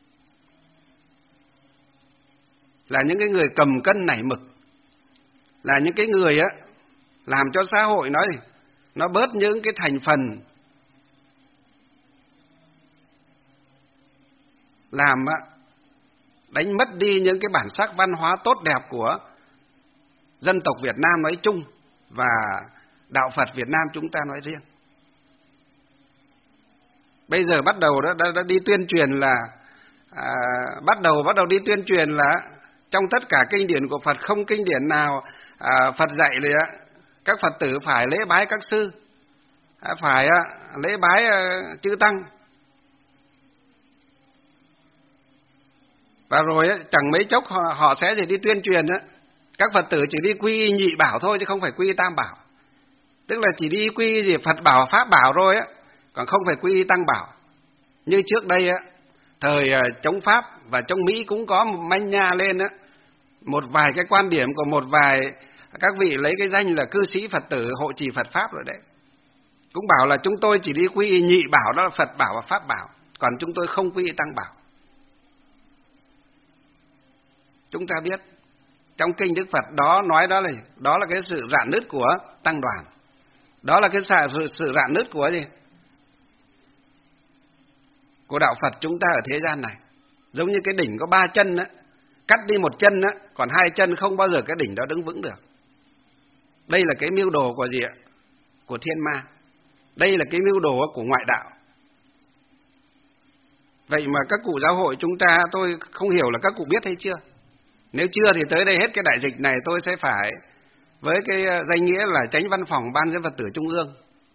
là những cái người cầm cân nảy mực, là những cái người làm cho xã hội nó bớt những cái thành phần làm đánh mất đi những cái bản sắc văn hóa tốt đẹp của dân tộc Việt Nam nói chung và đạo Phật Việt Nam chúng ta nói riêng. Bây giờ bắt đầu đã đi tuyên truyền là bắt đầu đi tuyên truyền là trong tất cả kinh điển của Phật, không kinh điển nào Phật dạy là các Phật tử phải lễ bái các sư, phải lễ bái chư tăng. Và rồi chẳng mấy chốc họ sẽ đi tuyên truyền các Phật tử chỉ đi quy y nhị bảo thôi, chứ không phải quy y tam bảo. Tức là chỉ đi quy y Phật bảo, Pháp bảo rồi còn không phải quy y tăng bảo. Như trước đây thời chống Pháp và chống Mỹ cũng có manh nha lên một vài cái quan điểm của một vài các vị lấy cái danh là cư sĩ Phật tử hộ trì Phật Pháp rồi đấy. Cũng bảo là chúng tôi chỉ đi quy y nhị bảo, đó là Phật bảo và Pháp bảo, còn chúng tôi không quy y tăng bảo. Chúng ta biết trong kinh Đức Phật đó nói đó là cái sự rạn nứt của tăng đoàn. Đó là cái sự rạn nứt của gì? Của đạo Phật chúng ta ở thế gian này. Giống như cái đỉnh có 3 chân á, cắt đi một chân á, còn 2 chân không bao giờ cái đỉnh đó đứng vững được. Đây là cái mưu đồ của gì ạ? Của thiên ma. Đây là cái mưu đồ của ngoại đạo. Vậy mà các cụ giáo hội chúng ta, tôi không hiểu là các cụ biết hay chưa. Nếu chưa thì tới đây hết cái đại dịch này tôi sẽ phải với cái danh nghĩa là Chánh Văn phòng Ban Dẫn Phật tử Trung ương.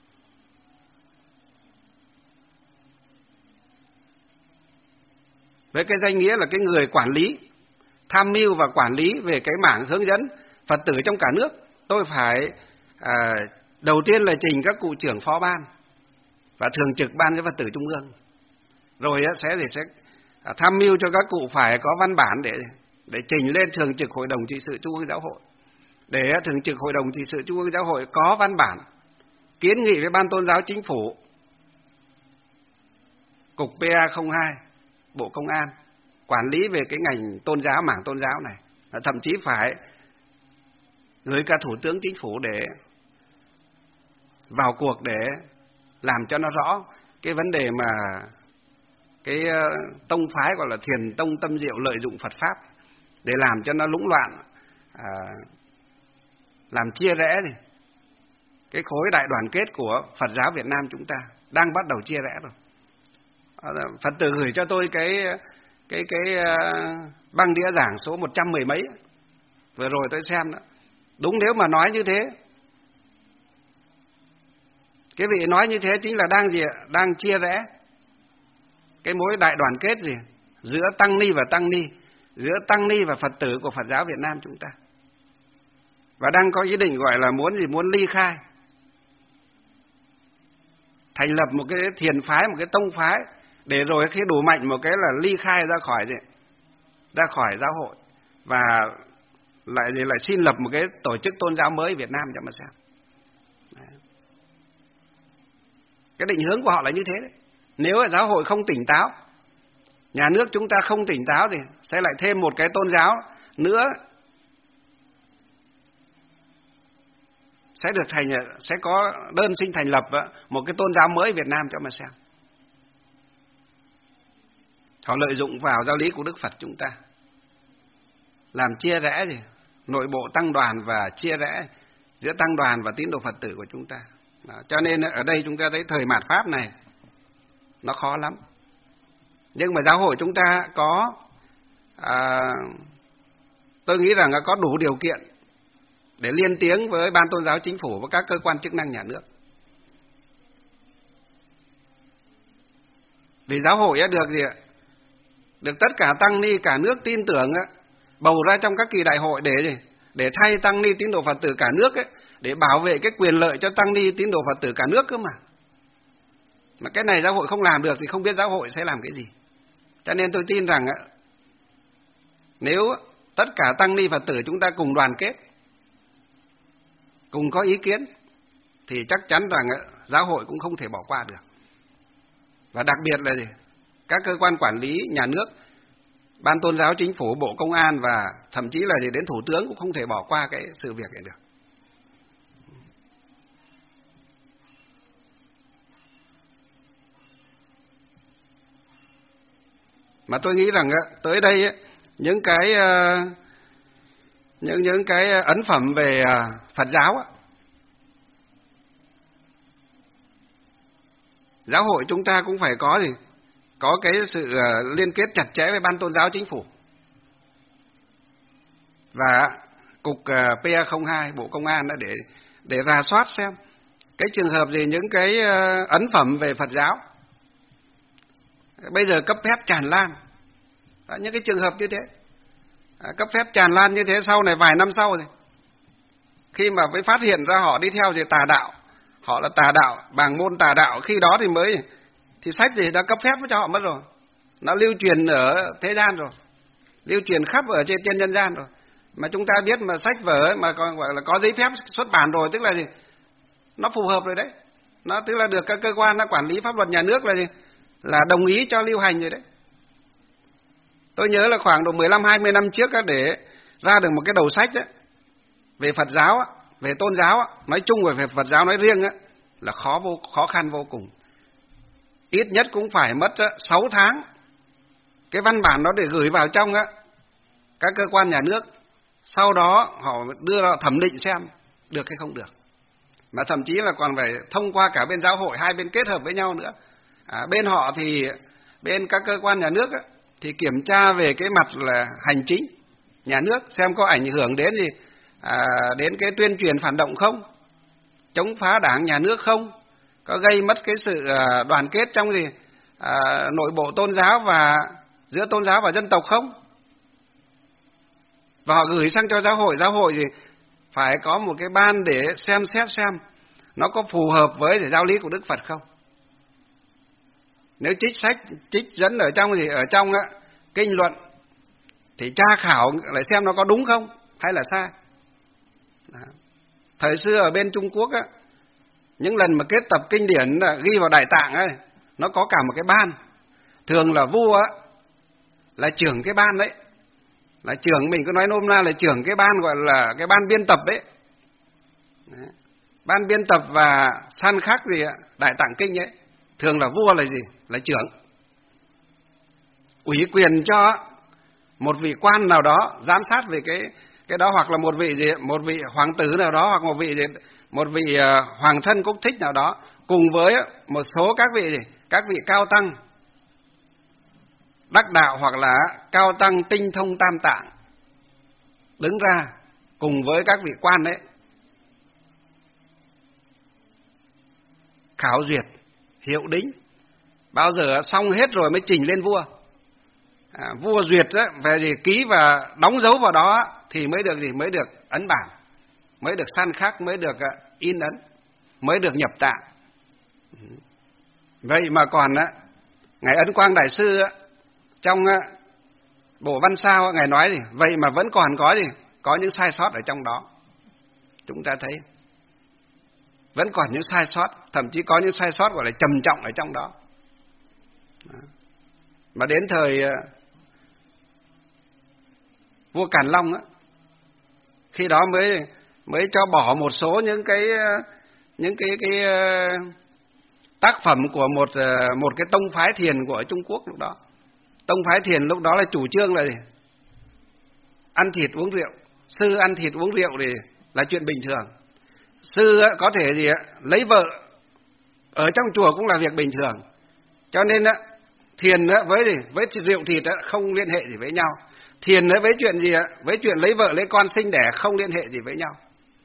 Với cái danh nghĩa là cái người quản lý, tham mưu và quản lý về cái mảng hướng dẫn Phật tử trong cả nước. Tôi phải đầu tiên là trình các cụ trưởng phó ban và thường trực Ban Dẫn Phật tử Trung ương. Rồi sẽ tham mưu cho các cụ phải có văn bản để trình lên thường trực Hội đồng trị sự Trung ương Giáo hội. Để thường trực Hội đồng trị sự Trung ương Giáo hội có văn bản kiến nghị với Ban Tôn giáo Chính phủ, Cục PA02, Bộ Công an quản lý về cái ngành tôn giáo, mảng tôn giáo này. Thậm chí phải gửi cả Thủ tướng Chính phủ để vào cuộc để làm cho nó rõ cái vấn đề mà cái tông phái gọi là Thiền Tông Tâm Diệu lợi dụng Phật Pháp để làm cho nó lũng loạn, làm chia rẽ này. Cái khối đại đoàn kết của Phật giáo Việt Nam chúng ta đang bắt đầu chia rẽ rồi. Phật tử gửi cho tôi cái băng đĩa giảng số 110 mấy vừa rồi tôi xem đó. Đúng, nếu mà nói như thế, cái vị nói như thế chính là đang gì ạ? Đang chia rẽ cái mối đại đoàn kết gì giữa tăng ni và tăng ni, giữa tăng ni và Phật tử của Phật giáo Việt Nam chúng ta. Và đang có ý định gọi là muốn ly khai, thành lập một cái thiền phái, một cái tông phái, để rồi khi đủ mạnh một cái là ly khai ra khỏi giáo hội và lại xin lập một cái tổ chức tôn giáo mới Việt Nam cho mà xem. Đấy. Cái định hướng của họ là như thế đấy. Nếu giáo hội không tỉnh táo, nhà nước chúng ta không tỉnh táo thì sẽ lại thêm một cái tôn giáo nữa sẽ có đơn xin thành lập một cái tôn giáo mới Việt Nam cho mà xem. Họ lợi dụng vào giáo lý của Đức Phật chúng ta, làm chia rẽ nội bộ tăng đoàn và chia rẽ giữa tăng đoàn và tín đồ Phật tử của chúng ta. Đó, cho nên ở đây chúng ta thấy thời mạt Pháp này nó khó lắm. Nhưng mà giáo hội chúng ta tôi nghĩ rằng có đủ điều kiện để liên tiếng với Ban Tôn giáo Chính phủ và các cơ quan chức năng nhà nước. Vì giáo hội được tất cả tăng ni cả nước tin tưởng bầu ra trong các kỳ đại hội để thay tăng ni tín đồ Phật tử cả nước để bảo vệ cái quyền lợi cho tăng ni tín đồ Phật tử cả nước cơ mà. Mà cái này giáo hội không làm được thì không biết giáo hội sẽ làm cái gì. Cho nên tôi tin rằng nếu tất cả tăng ni Phật tử chúng ta cùng đoàn kết, cùng có ý kiến thì chắc chắn rằng giáo hội cũng không thể bỏ qua được. Và đặc biệt là các cơ quan quản lý nhà nước, Ban Tôn giáo Chính phủ, Bộ Công an và thậm chí là đến Thủ tướng cũng không thể bỏ qua cái sự việc này được. Mà tôi nghĩ rằng tới đây những cái ấn phẩm về Phật giáo, giáo hội chúng ta cũng phải có cái sự liên kết chặt chẽ với Ban Tôn giáo Chính phủ và Cục PA02 Bộ Công an để rà soát xem cái trường hợp gì, những cái ấn phẩm về Phật giáo bây giờ cấp phép tràn lan. Đó, những cái trường hợp như thế cấp phép tràn lan như thế, sau này vài năm sau rồi khi mà mới phát hiện ra họ đi theo tà đạo, họ là tà đạo, bảng môn tà đạo, khi đó thì sách đã cấp phép cho họ mất rồi, nó lưu truyền ở thế gian rồi, lưu truyền khắp ở trên nhân gian rồi. Mà chúng ta biết mà sách vở mà còn gọi là có giấy phép xuất bản rồi, tức là nó phù hợp rồi đấy, nó tức là được các cơ quan quản lý pháp luật nhà nước là đồng ý cho lưu hành rồi đấy. Tôi nhớ là khoảng độ 15-20 năm trước để ra được một cái đầu sách ấy, về Phật giáo, về tôn giáo, nói chung về Phật giáo nói riêng ấy, là khó khăn vô cùng. Ít nhất cũng phải mất 6 tháng cái văn bản đó để gửi vào trong các cơ quan nhà nước. Sau đó họ đưa ra thẩm định xem được hay không được. Mà thậm chí là còn phải thông qua cả bên giáo hội, hai bên kết hợp với nhau nữa. Bên họ thì bên các cơ quan nhà nước thì kiểm tra về cái mặt là hành chính nhà nước, xem có ảnh hưởng đến gì đến cái tuyên truyền phản động không, chống phá đảng nhà nước không, có gây mất cái sự đoàn kết trong nội bộ tôn giáo và giữa tôn giáo và dân tộc không. Và họ gửi sang cho giáo hội thì phải có một cái ban để xem xét xem nó có phù hợp với giáo lý của Đức Phật không. Nếu trích dẫn ở trong kinh luận thì tra khảo lại xem nó có đúng không hay là sai. Đó. Thời xưa ở bên Trung Quốc những lần mà kết tập kinh điển ghi vào Đại Tạng ấy, nó có cả một cái ban. Thường là vua là trưởng cái ban đấy, là trưởng, mình cứ nói nôm na là trưởng cái ban gọi là cái ban biên tập đấy. Ban biên tập và san khắc Đại Tạng kinh ấy, thường là vua là gì? Là trưởng. Ủy quyền cho một vị quan nào đó giám sát về cái đó, hoặc là một vị hoàng tử nào đó, hoặc một vị hoàng thân quốc thích nào đó, cùng với một số các vị cao tăng đắc đạo hoặc là cao tăng tinh thông tam tạng đứng ra cùng với các vị quan đấy khảo duyệt hiệu đính, bao giờ xong hết rồi mới trình lên vua. Vua duyệt về ký và đóng dấu vào đó thì mới được ấn bản, mới được san khắc, mới được in ấn, mới được nhập tạng. Vậy mà còn ngài Ấn Quang Đại Sư trong bộ Văn Sao ngài nói gì? Vậy mà vẫn còn có những sai sót ở trong đó. Chúng ta thấy vẫn còn những sai sót, thậm chí có những sai sót gọi là trầm trọng ở trong đó. Mà đến thời vua Càn Long khi đó mới cho bỏ một số những cái tác phẩm của một cái tông phái thiền của Trung Quốc lúc đó. Tông phái thiền lúc đó là chủ trương là gì? Ăn thịt uống rượu. Sư ăn thịt uống rượu thì là chuyện bình thường. Sư có thể lấy vợ ở trong chùa cũng là việc bình thường. Cho nên thiền với rượu thịt không liên hệ gì với nhau. Thiền với chuyện với chuyện lấy vợ lấy con sinh đẻ không liên hệ gì với nhau.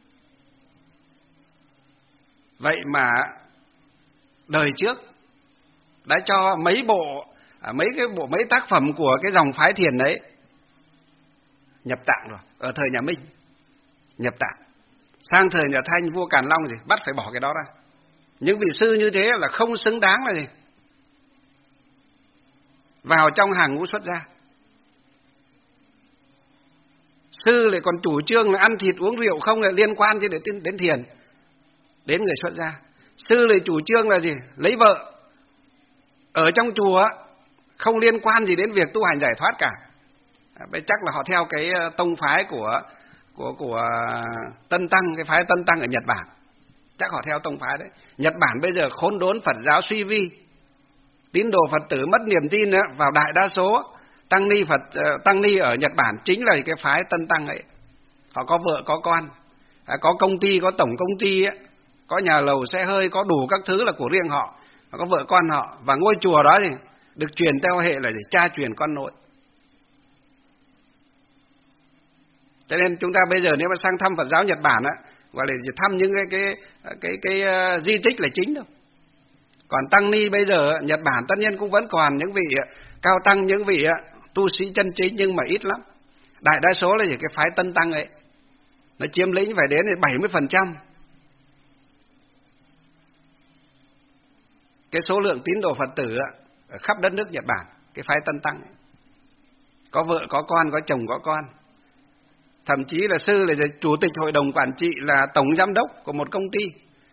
Vậy mà đời trước đã cho mấy tác phẩm của cái dòng phái thiền đấy nhập tạng rồi, ở thời nhà Minh nhập tạng. Sang thời nhà Thanh vua Càn Long bắt phải bỏ cái đó ra. Những vị sư như thế là không xứng đáng là vào trong hàng ngũ xuất gia. Sư lại còn chủ trương là ăn thịt uống rượu không lại liên quan đến thiền, đến người xuất gia. Sư lại chủ trương là lấy vợ ở trong chùa không liên quan gì đến việc tu hành giải thoát cả. Chắc là họ theo cái tông phái của Tân Tăng, cái phái Tân Tăng ở Nhật Bản. Chắc họ theo tông phái đấy. Nhật Bản bây giờ khốn đốn, Phật giáo suy vi, tín đồ Phật tử mất niềm tin vào đại đa số. Tăng ni ở Nhật Bản chính là cái phái Tân Tăng ấy. Họ có vợ có con, có công ty, có tổng công ty, có nhà lầu xe hơi, có đủ các thứ là của riêng họ, có vợ con họ. Và ngôi chùa đó được truyền theo hệ là cha truyền con nối. Cho nên chúng ta bây giờ nếu mà sang thăm Phật giáo Nhật Bản gọi là thăm những cái di tích là chính thôi. Còn tăng ni bây giờ Nhật Bản tất nhiên cũng vẫn còn những vị cao tăng, những vị tu sĩ chân chính, nhưng mà ít lắm. Đại đa số là cái phái Tân Tăng ấy, nó chiếm lĩnh phải đến 70% cái số lượng tín đồ Phật tử ở khắp đất nước Nhật Bản, cái phái Tân Tăng ấy. Có vợ có con, có chồng có con. Thậm chí là sư là chủ tịch hội đồng quản trị, là tổng giám đốc của một công ty.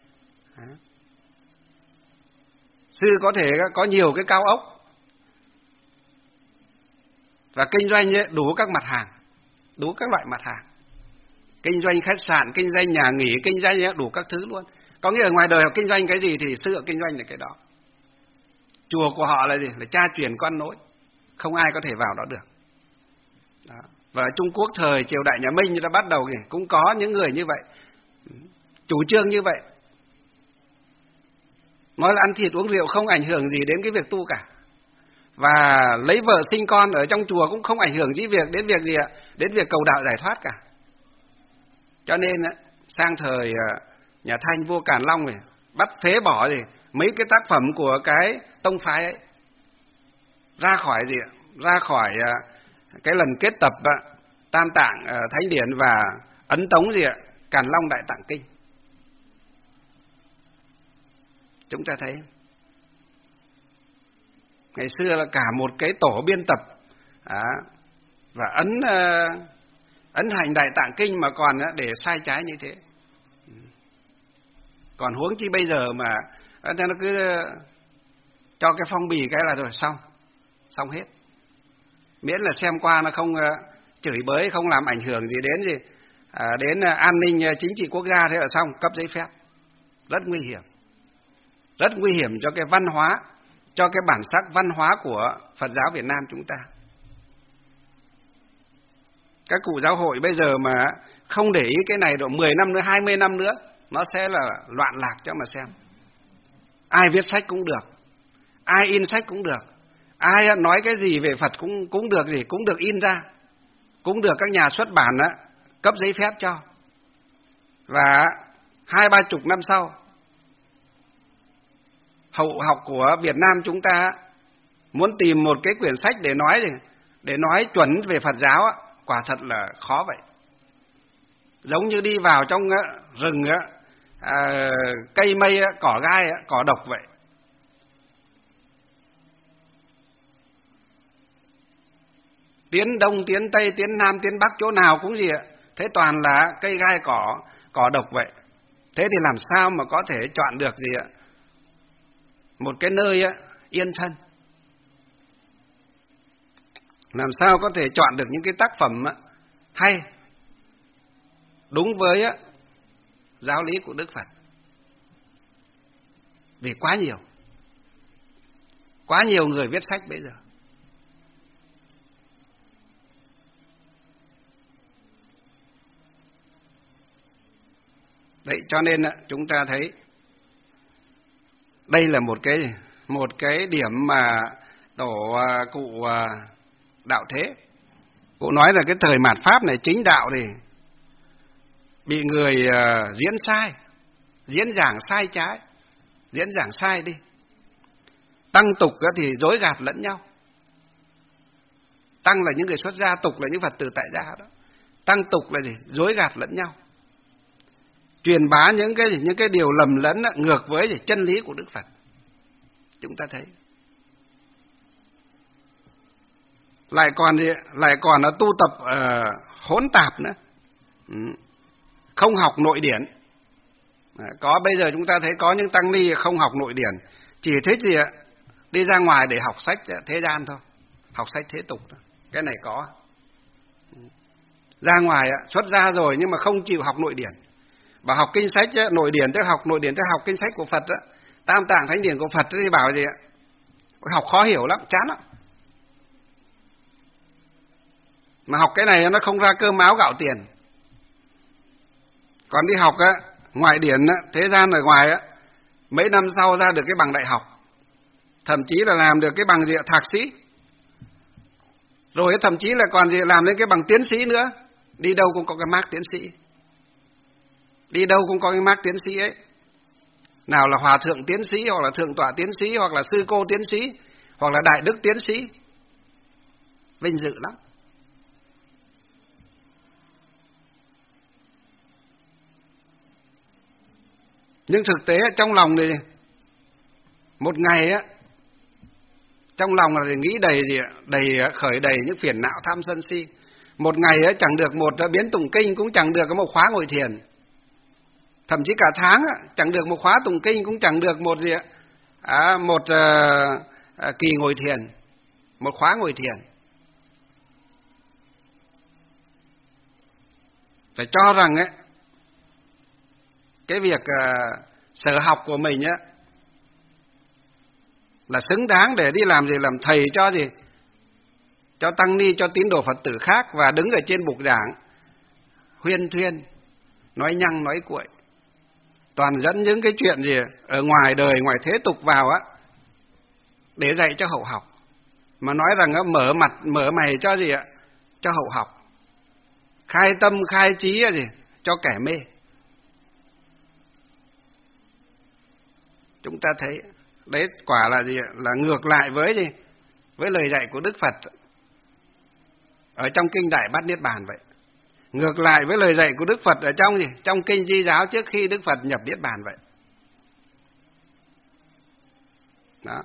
Sư có thể có nhiều cái cao ốc và kinh doanh đủ các mặt hàng. đủ các loại mặt hàng. Kinh doanh khách sạn, kinh doanh nhà nghỉ, kinh doanh đủ các thứ luôn. Có nghĩa là ngoài đời họ kinh doanh cái gì thì sư họ kinh doanh là cái đó. Chùa của họ là gì? Là cha truyền con nối, không ai có thể vào đó được. Đó. Và Trung Quốc thời triều đại nhà Minh đã bắt đầu cũng có những người như vậy, chủ trương như vậy, nói là ăn thịt uống rượu không ảnh hưởng gì đến cái việc tu cả, và lấy vợ sinh con ở trong chùa cũng không ảnh hưởng gì đến việc gì ạ? Đến việc cầu đạo giải thoát cả. Cho nên sang thời nhà Thanh vua Càn Long này bắt phế bỏ gì mấy cái tác phẩm của cái tông phái ấy, ra khỏi gì ạ? Ra khỏi cái lần kết tập Tam Tạng Thánh Điển và ấn tống gì ạ? Càn Long Đại Tạng Kinh. Chúng ta thấy ngày xưa là cả một cái tổ biên tập và ấn hành Đại Tạng Kinh mà còn để sai trái như thế. Còn huống chi bây giờ mà nó cứ cho cái phong bì cái là rồi xong hết. Miễn là xem qua nó không chửi bới, không làm ảnh hưởng gì đến an ninh chính trị quốc gia, thế là xong, cấp giấy phép. Rất nguy hiểm. Rất nguy hiểm cho cái văn hóa, cho cái bản sắc văn hóa của Phật giáo Việt Nam chúng ta. Các cụ giáo hội bây giờ mà không để ý cái này độ 10 năm nữa, 20 năm nữa, nó sẽ là loạn lạc cho mà xem. Ai viết sách cũng được, ai in sách cũng được, ai nói cái gì về Phật cũng được gì, cũng được in ra, cũng được các nhà xuất bản cấp giấy phép cho. Và 20-30 năm sau, hậu học của Việt Nam chúng ta muốn tìm một cái quyển sách để nói chuẩn về Phật giáo quả thật là khó vậy. Giống như đi vào trong rừng cây mây cỏ gai cỏ độc vậy. Tiến đông tiến tây tiến nam tiến bắc, chỗ nào cũng gì ạ, thế toàn là cây gai cỏ độc vậy. Thế thì làm sao mà có thể chọn được gì ạ, một cái nơi yên thân? Làm sao có thể chọn được những cái tác phẩm hay, đúng với giáo lý của Đức Phật? Vì quá nhiều người viết sách bây giờ. Đấy, cho nên chúng ta thấy đây là một cái điểm mà tổ cụ Đạo Thế, cụ nói là cái thời mạt Pháp này chính đạo thì bị người diễn sai, diễn giảng sai trái, diễn giảng sai đi. Tăng tục thì dối gạt lẫn nhau. Tăng là những người xuất gia, tục là những Phật tử tại gia đó. Tăng tục là gì? Dối gạt lẫn nhau. Truyền bá những cái điều lầm lẫn ngược với chân lý của Đức Phật. Chúng ta thấy. Lại còn là tu tập hỗn tạp nữa. Không học nội điển. Có bây giờ chúng ta thấy có những tăng ni không học nội điển, chỉ thích gì ạ? Đi ra ngoài để học sách thế gian thôi, học sách thế tục thôi. Cái này có. Ra ngoài xuất gia rồi nhưng mà không chịu học nội điển. Và học kinh sách nội điển, tức học nội điển tức học kinh sách của Phật Tam Tạng Thánh Điển của Phật thì bảo gì ạ? Học khó hiểu lắm, chán lắm. Mà học cái này nó không ra cơm áo gạo tiền. Còn đi học ngoại điển thế gian ở ngoài mấy năm sau ra được cái bằng đại học, thậm chí là làm được cái bằng gì thạc sĩ, rồi thậm chí là còn gì làm lên cái bằng tiến sĩ nữa. Đi đâu cũng có cái mác tiến sĩ, đi đâu cũng có cái mác tiến sĩ ấy. Nào là hòa thượng tiến sĩ, hoặc là thượng tọa tiến sĩ, hoặc là sư cô tiến sĩ, hoặc là đại đức tiến sĩ. Vinh dự lắm. Nhưng thực tế trong lòng thì một ngày trong lòng là nghĩ khởi đầy những phiền não tham sân si. Một ngày chẳng được một biến tụng kinh, cũng chẳng được một khóa ngồi thiền. Thậm chí cả tháng chẳng được một khóa tụng kinh, cũng chẳng được một kỳ ngồi thiền, một khóa ngồi thiền. phải cho rằng ấy, cái việc sở học của mình ấy là xứng đáng để đi làm gì, làm thầy cho gì, cho tăng ni, cho tín đồ Phật tử khác, và đứng ở trên bục giảng huyên thuyên, nói nhăng nói cuội, toàn dẫn những cái chuyện gì ở ngoài đời, ngoài thế tục vào á, để dạy cho hậu học, mà nói rằng mở mặt mở mày cho gì ạ, cho hậu học, khai tâm khai trí gì cho kẻ mê. Chúng ta thấy đấy quả là gì, là ngược lại với gì, với lời dạy của Đức Phật ở trong kinh Đại Bát Niết Bàn vậy, ngược lại với lời dạy của Đức Phật ở trong gì, trong kinh Di Giáo trước khi Đức Phật nhập Niết Bàn vậy. Đó.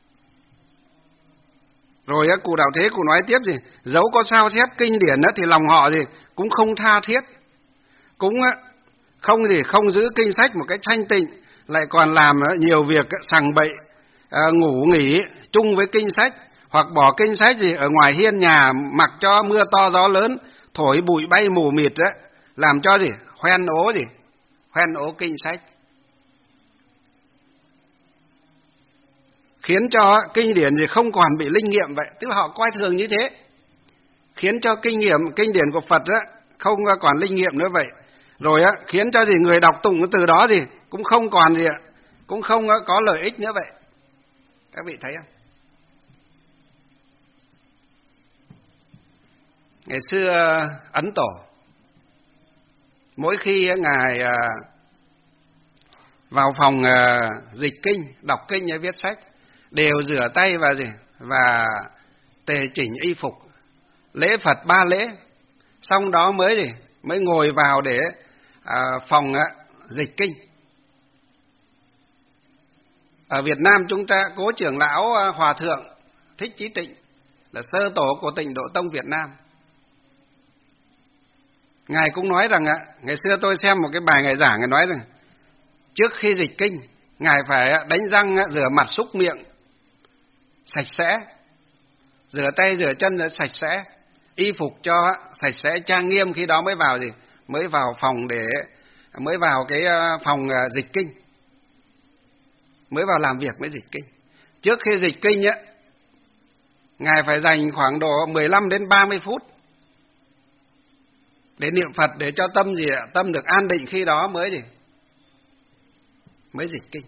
Rồi cụ Đạo Thế cụ nói tiếp gì, dẫu có sao xét kinh điển thì lòng họ gì cũng không tha thiết, cũng không gì không giữ kinh sách một cách thanh tịnh, lại còn làm nhiều việc sằng bậy, ngủ nghỉ chung với kinh sách, hoặc bỏ kinh sách gì ở ngoài hiên nhà, mặc cho mưa to gió lớn, thổi bụi bay mù mịt đấy, làm cho gì hoen ố gì, hoen ố kinh sách, khiến cho kinh điển gì không còn bị linh nghiệm vậy, tức là họ coi thường như thế, khiến cho kinh điển của Phật á không còn linh nghiệm nữa vậy. Rồi á khiến cho gì người đọc tụng từ đó gì cũng không còn gì, cũng không có lợi ích nữa vậy. Các vị thấy không? Ngày xưa Ấn Tổ mỗi khi ngài vào phòng dịch kinh, đọc kinh hay viết sách, đều rửa tay và gì và tề chỉnh y phục, lễ Phật 3 lễ, xong đó mới ngồi vào để phòng dịch kinh. Ở Việt Nam chúng ta cố trưởng lão Hòa thượng Thích Chí Tịnh là sơ tổ của Tịnh Độ Tông Việt Nam. Ngài cũng nói rằng ngày xưa tôi xem một cái bài ngài giảng, ngài nói rằng trước khi dịch kinh ngài phải đánh răng, rửa mặt, súc miệng sạch sẽ, rửa tay rửa chân sạch sẽ, y phục cho sạch sẽ trang nghiêm, khi đó mới vào gì, mới vào phòng mới vào cái phòng dịch kinh, mới vào làm việc mới dịch kinh. Trước khi dịch kinh ngài phải dành khoảng độ 15 đến 30 phút để niệm Phật, để cho tâm tâm được an định, khi đó mới dịch kinh.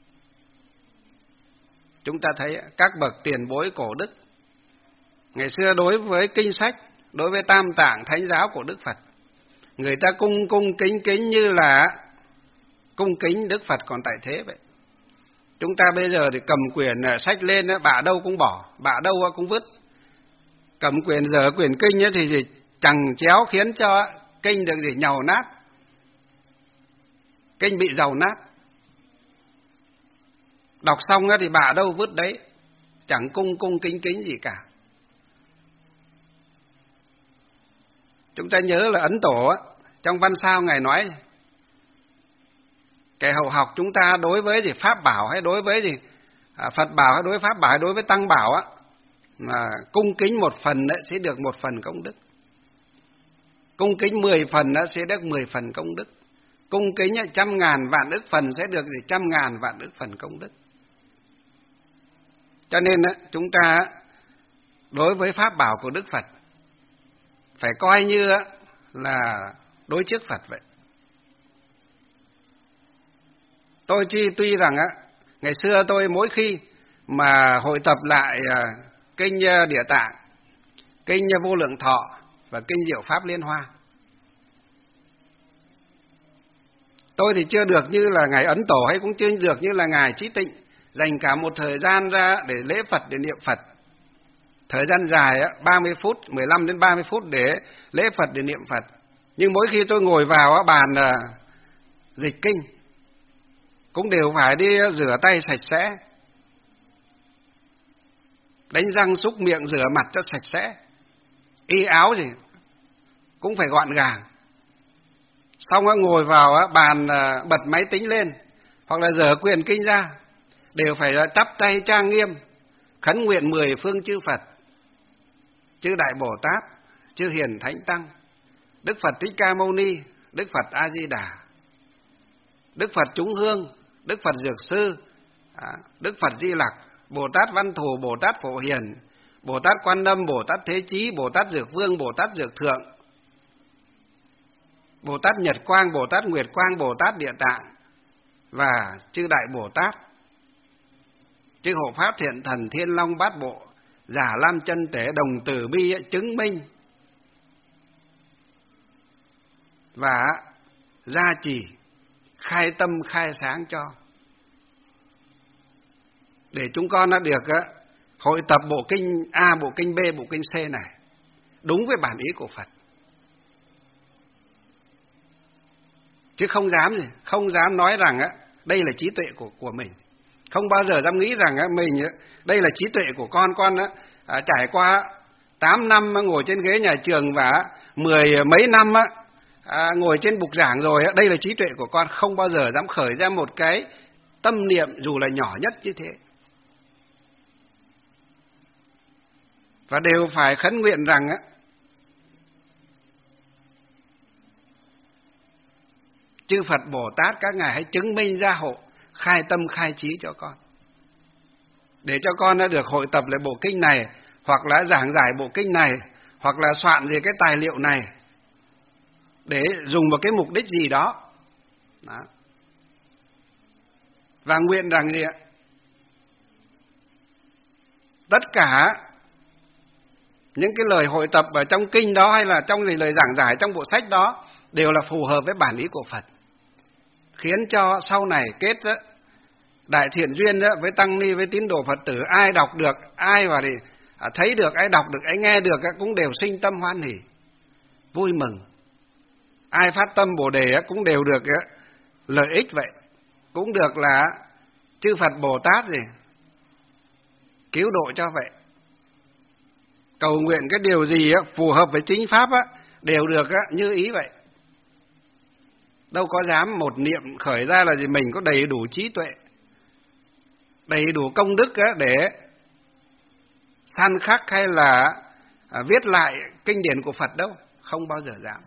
Chúng ta thấy các bậc tiền bối cổ đức ngày xưa đối với kinh sách, đối với tam tạng thánh giáo của Đức Phật, người ta cung kính như là cung kính Đức Phật còn tại thế vậy. Chúng ta bây giờ thì cầm quyển sách lên, bạ đâu cũng bỏ, bạ đâu cũng vứt. Cầm quyển dở quyển kinh thì chằng chéo, khiến cho kinh được nhàu nát, kinh bị dầu nát. Đọc xong thì bạ đâu vứt đấy, chẳng cung kính gì cả. Chúng ta nhớ là Ấn Tổ trong Văn Sao ngài nói, cái hậu học chúng ta đối với Pháp bảo hay đối với Phật bảo hay đối với Pháp bảo hay đối với Tăng bảo mà cung kính một phần sẽ được một phần công đức, cung kính 10 phần sẽ được 10 phần công đức, cung kính 100.000 vạn ức phần sẽ được 100.000 vạn ức phần công đức. Cho nên chúng ta đối với Pháp bảo của Đức Phật phải coi như là đối trước Phật vậy. Tôi tuy rằng ngày xưa tôi mỗi khi mà hội tập lại kinh Địa Tạng, kinh Vô Lượng Thọ và kinh Diệu Pháp Liên Hoa, tôi thì chưa được như là ngài Ấn Tổ, hay cũng chưa được như là ngài Chí Tịnh dành cả một thời gian ra để lễ Phật, để niệm Phật. Thời gian dài 30 phút, 15 đến 30 phút để lễ Phật, để niệm Phật. Nhưng mỗi khi tôi ngồi vào bàn dịch kinh cũng đều phải đi rửa tay sạch sẽ, đánh răng súc miệng, rửa mặt cho sạch sẽ, y áo cũng phải gọn gàng. Xong ngồi vào bàn bật máy tính lên hoặc là dở quyển kinh ra, đều phải chắp tay trang nghiêm, khấn nguyện 10 phương chư Phật, chư Đại Bồ Tát, chư Hiền Thánh Tăng, Đức Phật Thích Ca Mâu Ni, Đức Phật A Di Đà, Đức Phật Chúng Hương, Đức Phật Dược Sư, Đức Phật Di Lặc, Bồ Tát Văn Thù, Bồ Tát Phổ Hiền, Bồ Tát Quan Âm, Bồ Tát Thế Chí, Bồ Tát Dược Vương, Bồ Tát Dược Thượng, Bồ Tát Nhật Quang, Bồ Tát Nguyệt Quang, Bồ Tát Địa Tạng và chư Đại Bồ Tát, chư Hộ Pháp Thiện Thần, Thiên Long Bát Bộ, Giả Lam Chân Tế, Đồng Từ Bi chứng minh và gia trì, khai tâm khai sáng cho, để chúng con đã được hội tập bộ kinh A, bộ kinh B, bộ kinh C này đúng với bản ý của Phật. Chứ không dám nói rằng đây là trí tuệ của mình. Không bao giờ dám nghĩ rằng mình đây là trí tuệ của con trải qua 8 năm ngồi trên ghế nhà trường và 10 mấy năm ngồi trên bục giảng rồi, đây là trí tuệ của con. Không bao giờ dám khởi ra một cái tâm niệm dù là nhỏ nhất như thế. Và đều phải khấn nguyện rằng chư Phật Bồ Tát các ngài hãy chứng minh gia hộ, khai tâm khai trí cho con, để cho con đã được hội tập lại bộ kinh này, hoặc là giảng giải bộ kinh này, hoặc là soạn gì cái tài liệu này để dùng vào cái mục đích gì đó. Đó. Và nguyện rằng gì ạ? Tất cả những cái lời hội tập ở trong kinh đó, hay là trong lời giảng giải trong bộ sách đó, đều là phù hợp với bản ý của Phật, khiến cho sau này kết đại thiện duyên với tăng ni, với tín đồ Phật tử, ai đọc được, ai vào thì thấy được, ai đọc được, ai nghe được cũng đều sinh tâm hoan hỉ, vui mừng. Ai phát tâm Bồ Đề cũng đều được lợi ích vậy, cũng được là chư Phật Bồ Tát gì cứu độ cho vậy. Cầu nguyện cái điều gì phù hợp với chính pháp đều được như ý vậy. Đâu có dám một niệm khởi ra là gì mình có đầy đủ trí tuệ, đầy đủ công đức để san khắc hay là viết lại kinh điển của Phật đâu, không bao giờ dám.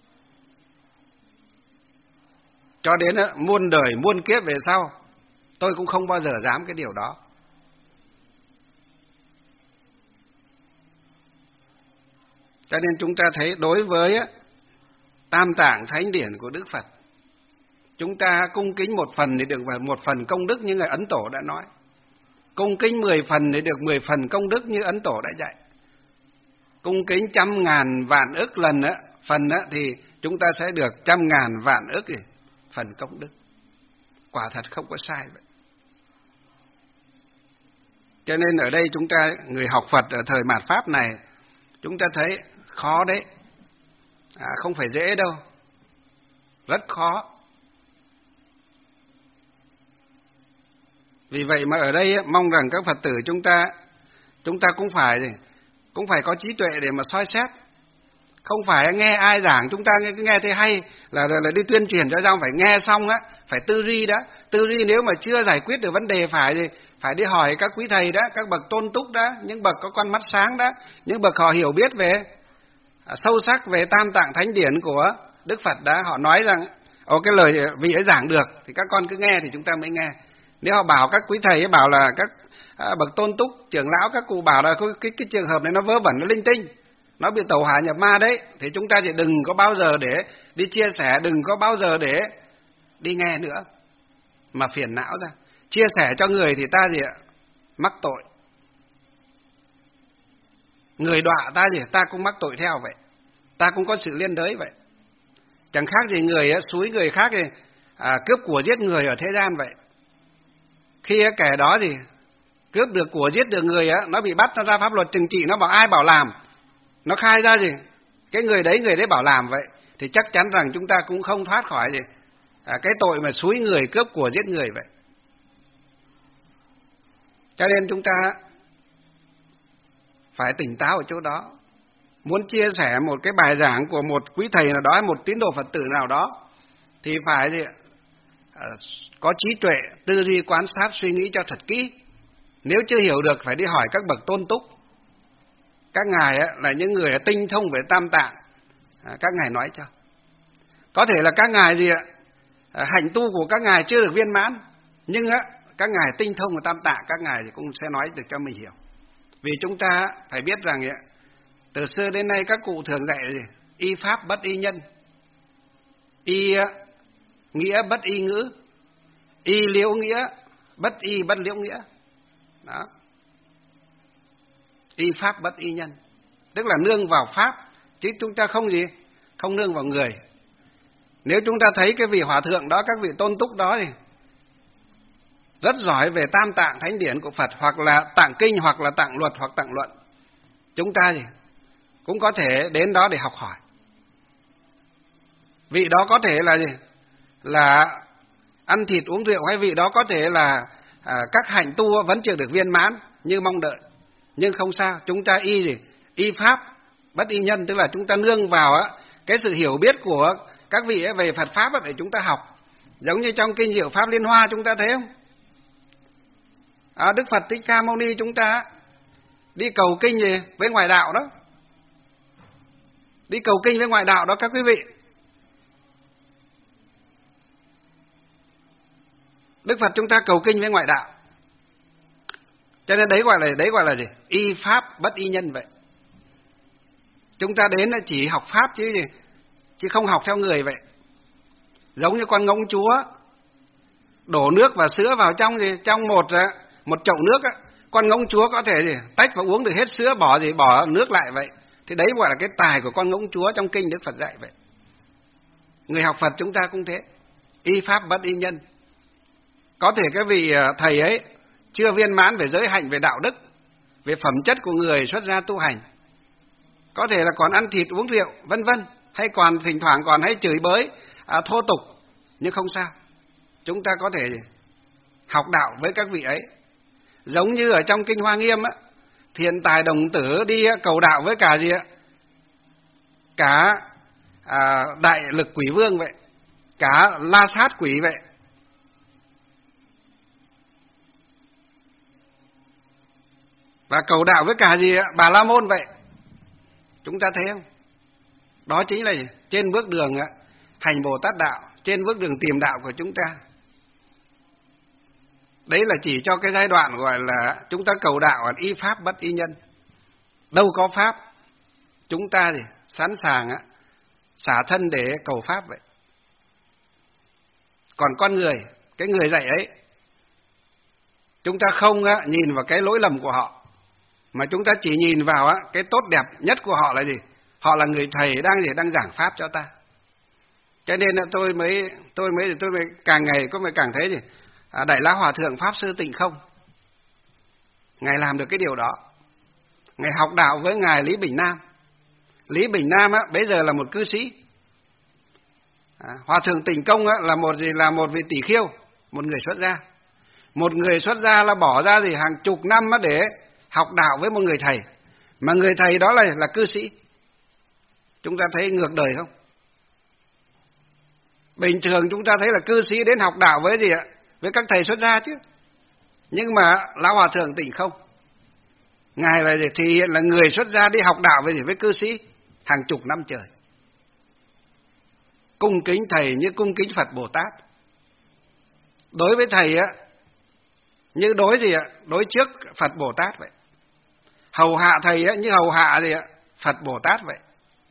Cho đến muôn đời muôn kiếp về sau, tôi cũng không bao giờ dám cái điều đó. Cho nên chúng ta thấy đối với Tam Tạng Thánh Điển của Đức Phật, chúng ta cung kính một phần thì được một phần công đức như người Ấn Tổ đã nói. Cung kính 10 phần thì được 10 phần công đức như Ấn Tổ đã dạy. Cung kính 100.000 vạn ức lần phần thì chúng ta sẽ được 100.000 vạn ức phần công đức. Quả thật không có sai vậy. Cho nên ở đây chúng ta, người học Phật ở thời mạt Pháp này, chúng ta thấy khó đấy. Không phải dễ đâu. Rất khó. Vì vậy mà ở đây mong rằng các Phật tử chúng ta cũng phải có trí tuệ để mà soi xét. Không phải nghe ai giảng chúng ta nghe thấy hay là đi tuyên truyền cho nhau, phải nghe xong phải tư duy đã. Tư duy nếu mà chưa giải quyết được vấn đề phải đi hỏi các quý thầy đó, các bậc tôn túc đó, những bậc có con mắt sáng đó, những bậc họ hiểu biết về sâu sắc về Tam Tạng Thánh Điển của Đức Phật đó. Họ nói rằng cái lời vị ấy giảng được thì các con cứ nghe thì chúng ta mới nghe. Nếu họ bảo các quý thầy bảo là các bậc tôn túc, trưởng lão, các cụ bảo là cái trường hợp này nó vớ vẩn, nó linh tinh, nó bị tẩu hỏa nhập ma đấy, thì chúng ta chỉ đừng có bao giờ để đi chia sẻ, đừng có bao giờ để đi nghe nữa mà phiền não ra. Chia sẻ cho người thì ta gì ạ? Mắc tội. Người đọa ta gì? Ta cũng mắc tội theo vậy. Ta cũng có sự liên đới vậy. Chẳng khác gì người xúi người khác thì cướp của giết người ở thế gian vậy. Khi kẻ đó gì cướp được của giết được người nó bị bắt, nó ra pháp luật trừng trị, nó bảo ai bảo làm, nó khai ra gì cái người đấy bảo làm vậy, thì chắc chắn rằng chúng ta cũng không thoát khỏi gì cái tội mà xúi người cướp của giết người vậy. Cho nên chúng ta phải tỉnh táo ở chỗ đó. Muốn chia sẻ một cái bài giảng của một quý thầy nào đó, một tín đồ Phật tử nào đó, thì phải gì có trí tuệ, tư duy, quan sát, suy nghĩ cho thật kỹ. Nếu chưa hiểu được phải đi hỏi các bậc tôn túc. Các ngài là những người tinh thông về Tam Tạng, Các ngài nói cho. Có thể là các ngài gì ạ? Hạnh tu của các ngài chưa được viên mãn, nhưng các ngài tinh thông của Tam Tạng, các ngài thì cũng sẽ nói được cho mình hiểu. Vì chúng ta phải biết rằng từ xưa đến nay các cụ thường dạy gì? Y pháp bất y nhân, y nghĩa bất y ngữ, y liễu nghĩa bất y bất liễu nghĩa. Đó. Y pháp bất y nhân, tức là nương vào pháp, chứ chúng ta không gì? Không nương vào người. Nếu chúng ta thấy cái vị hòa thượng đó, các vị tôn túc đó thì rất giỏi về Tam Tạng Thánh Điển của Phật, hoặc là Tạng Kinh, hoặc là Tạng Luật, hoặc Tạng Luận, chúng ta thì cũng có thể đến đó để học hỏi. Vị đó có thể là gì? Là ăn thịt uống rượu, hay vị đó có thể là các hạnh tu vẫn chưa được viên mãn như mong đợi. Nhưng không sao, chúng ta y gì? Y pháp bất y nhân, tức là chúng ta nương vào cái sự hiểu biết của các vị về Phật pháp để chúng ta học. Giống như trong kinh Diệu Pháp Liên Hoa chúng ta thấy không? Đức Phật Thích Ca Mâu Ni chúng ta đi cầu kinh gì với ngoại đạo đó, đi cầu kinh với ngoại đạo đó các quý vị. Đức Phật chúng ta cầu kinh với ngoại đạo, cho nên đấy gọi là gì? Y pháp bất y nhân vậy. Chúng ta đến là chỉ học pháp chứ không học theo người vậy. Giống như con ngỗng chúa đổ nước và sữa vào trong một chậu nước con ngỗng chúa có thể gì tách và uống được hết sữa, bỏ nước lại vậy. Thì đấy gọi là cái tài của con ngỗng chúa trong kinh Đức Phật dạy vậy. Người học Phật chúng ta cũng thế, y pháp bất y nhân. Có thể cái vị thầy ấy chưa viên mãn về giới hạnh, về đạo đức, về phẩm chất của người xuất gia tu hành, có thể là còn ăn thịt uống rượu vân vân, hay còn thỉnh thoảng còn hay chửi bới thô tục, nhưng không sao, chúng ta có thể học đạo với các vị ấy. Giống như ở trong kinh Hoa Nghiêm Thiện Tài Đồng Tử đi cầu đạo với cả gì cả Đại Lực Quỷ Vương vậy, cả La Sát Quỷ vậy. Và cầu đạo với cả gì Bà La Môn vậy. Chúng ta thấy không? Đó chính là trên bước đường hành Bồ Tát đạo, trên bước đường tìm đạo của chúng ta. Đấy là chỉ cho cái giai đoạn gọi là chúng ta cầu đạo y pháp bất y nhân. Đâu có pháp, chúng ta thì sẵn sàng xả thân để cầu pháp vậy. Còn con người, cái người dạy ấy, chúng ta không nhìn vào cái lỗi lầm của họ, mà chúng ta chỉ nhìn vào cái tốt đẹp nhất của họ là gì? Họ là người thầy đang giảng pháp cho ta. Cho nên là tôi mới càng ngày càng thấy gì? Đại Lão Hòa Thượng Pháp Sư Tịnh Không, ngài làm được cái điều đó. Ngài học đạo với ngài Lý Bình Nam. Lý Bình Nam bây giờ là một cư sĩ. Hòa Thượng Tịnh Công là một vị tỷ khưu, một người xuất gia. Một người xuất gia là bỏ ra gì hàng chục năm để học đạo với một người thầy, mà người thầy đó là cư sĩ. Chúng ta thấy ngược đời không? Bình thường chúng ta thấy là cư sĩ đến học đạo với gì với các thầy xuất gia chứ. Nhưng mà Lão Hòa Thượng Tịnh Không, ngài là thì hiện là người xuất gia đi học đạo với cư sĩ hàng chục năm trời. Cung kính thầy như cung kính Phật Bồ Tát. Đối với thầy như đối trước Phật Bồ Tát vậy. Hầu hạ thầy như hầu hạ Phật Bồ Tát vậy.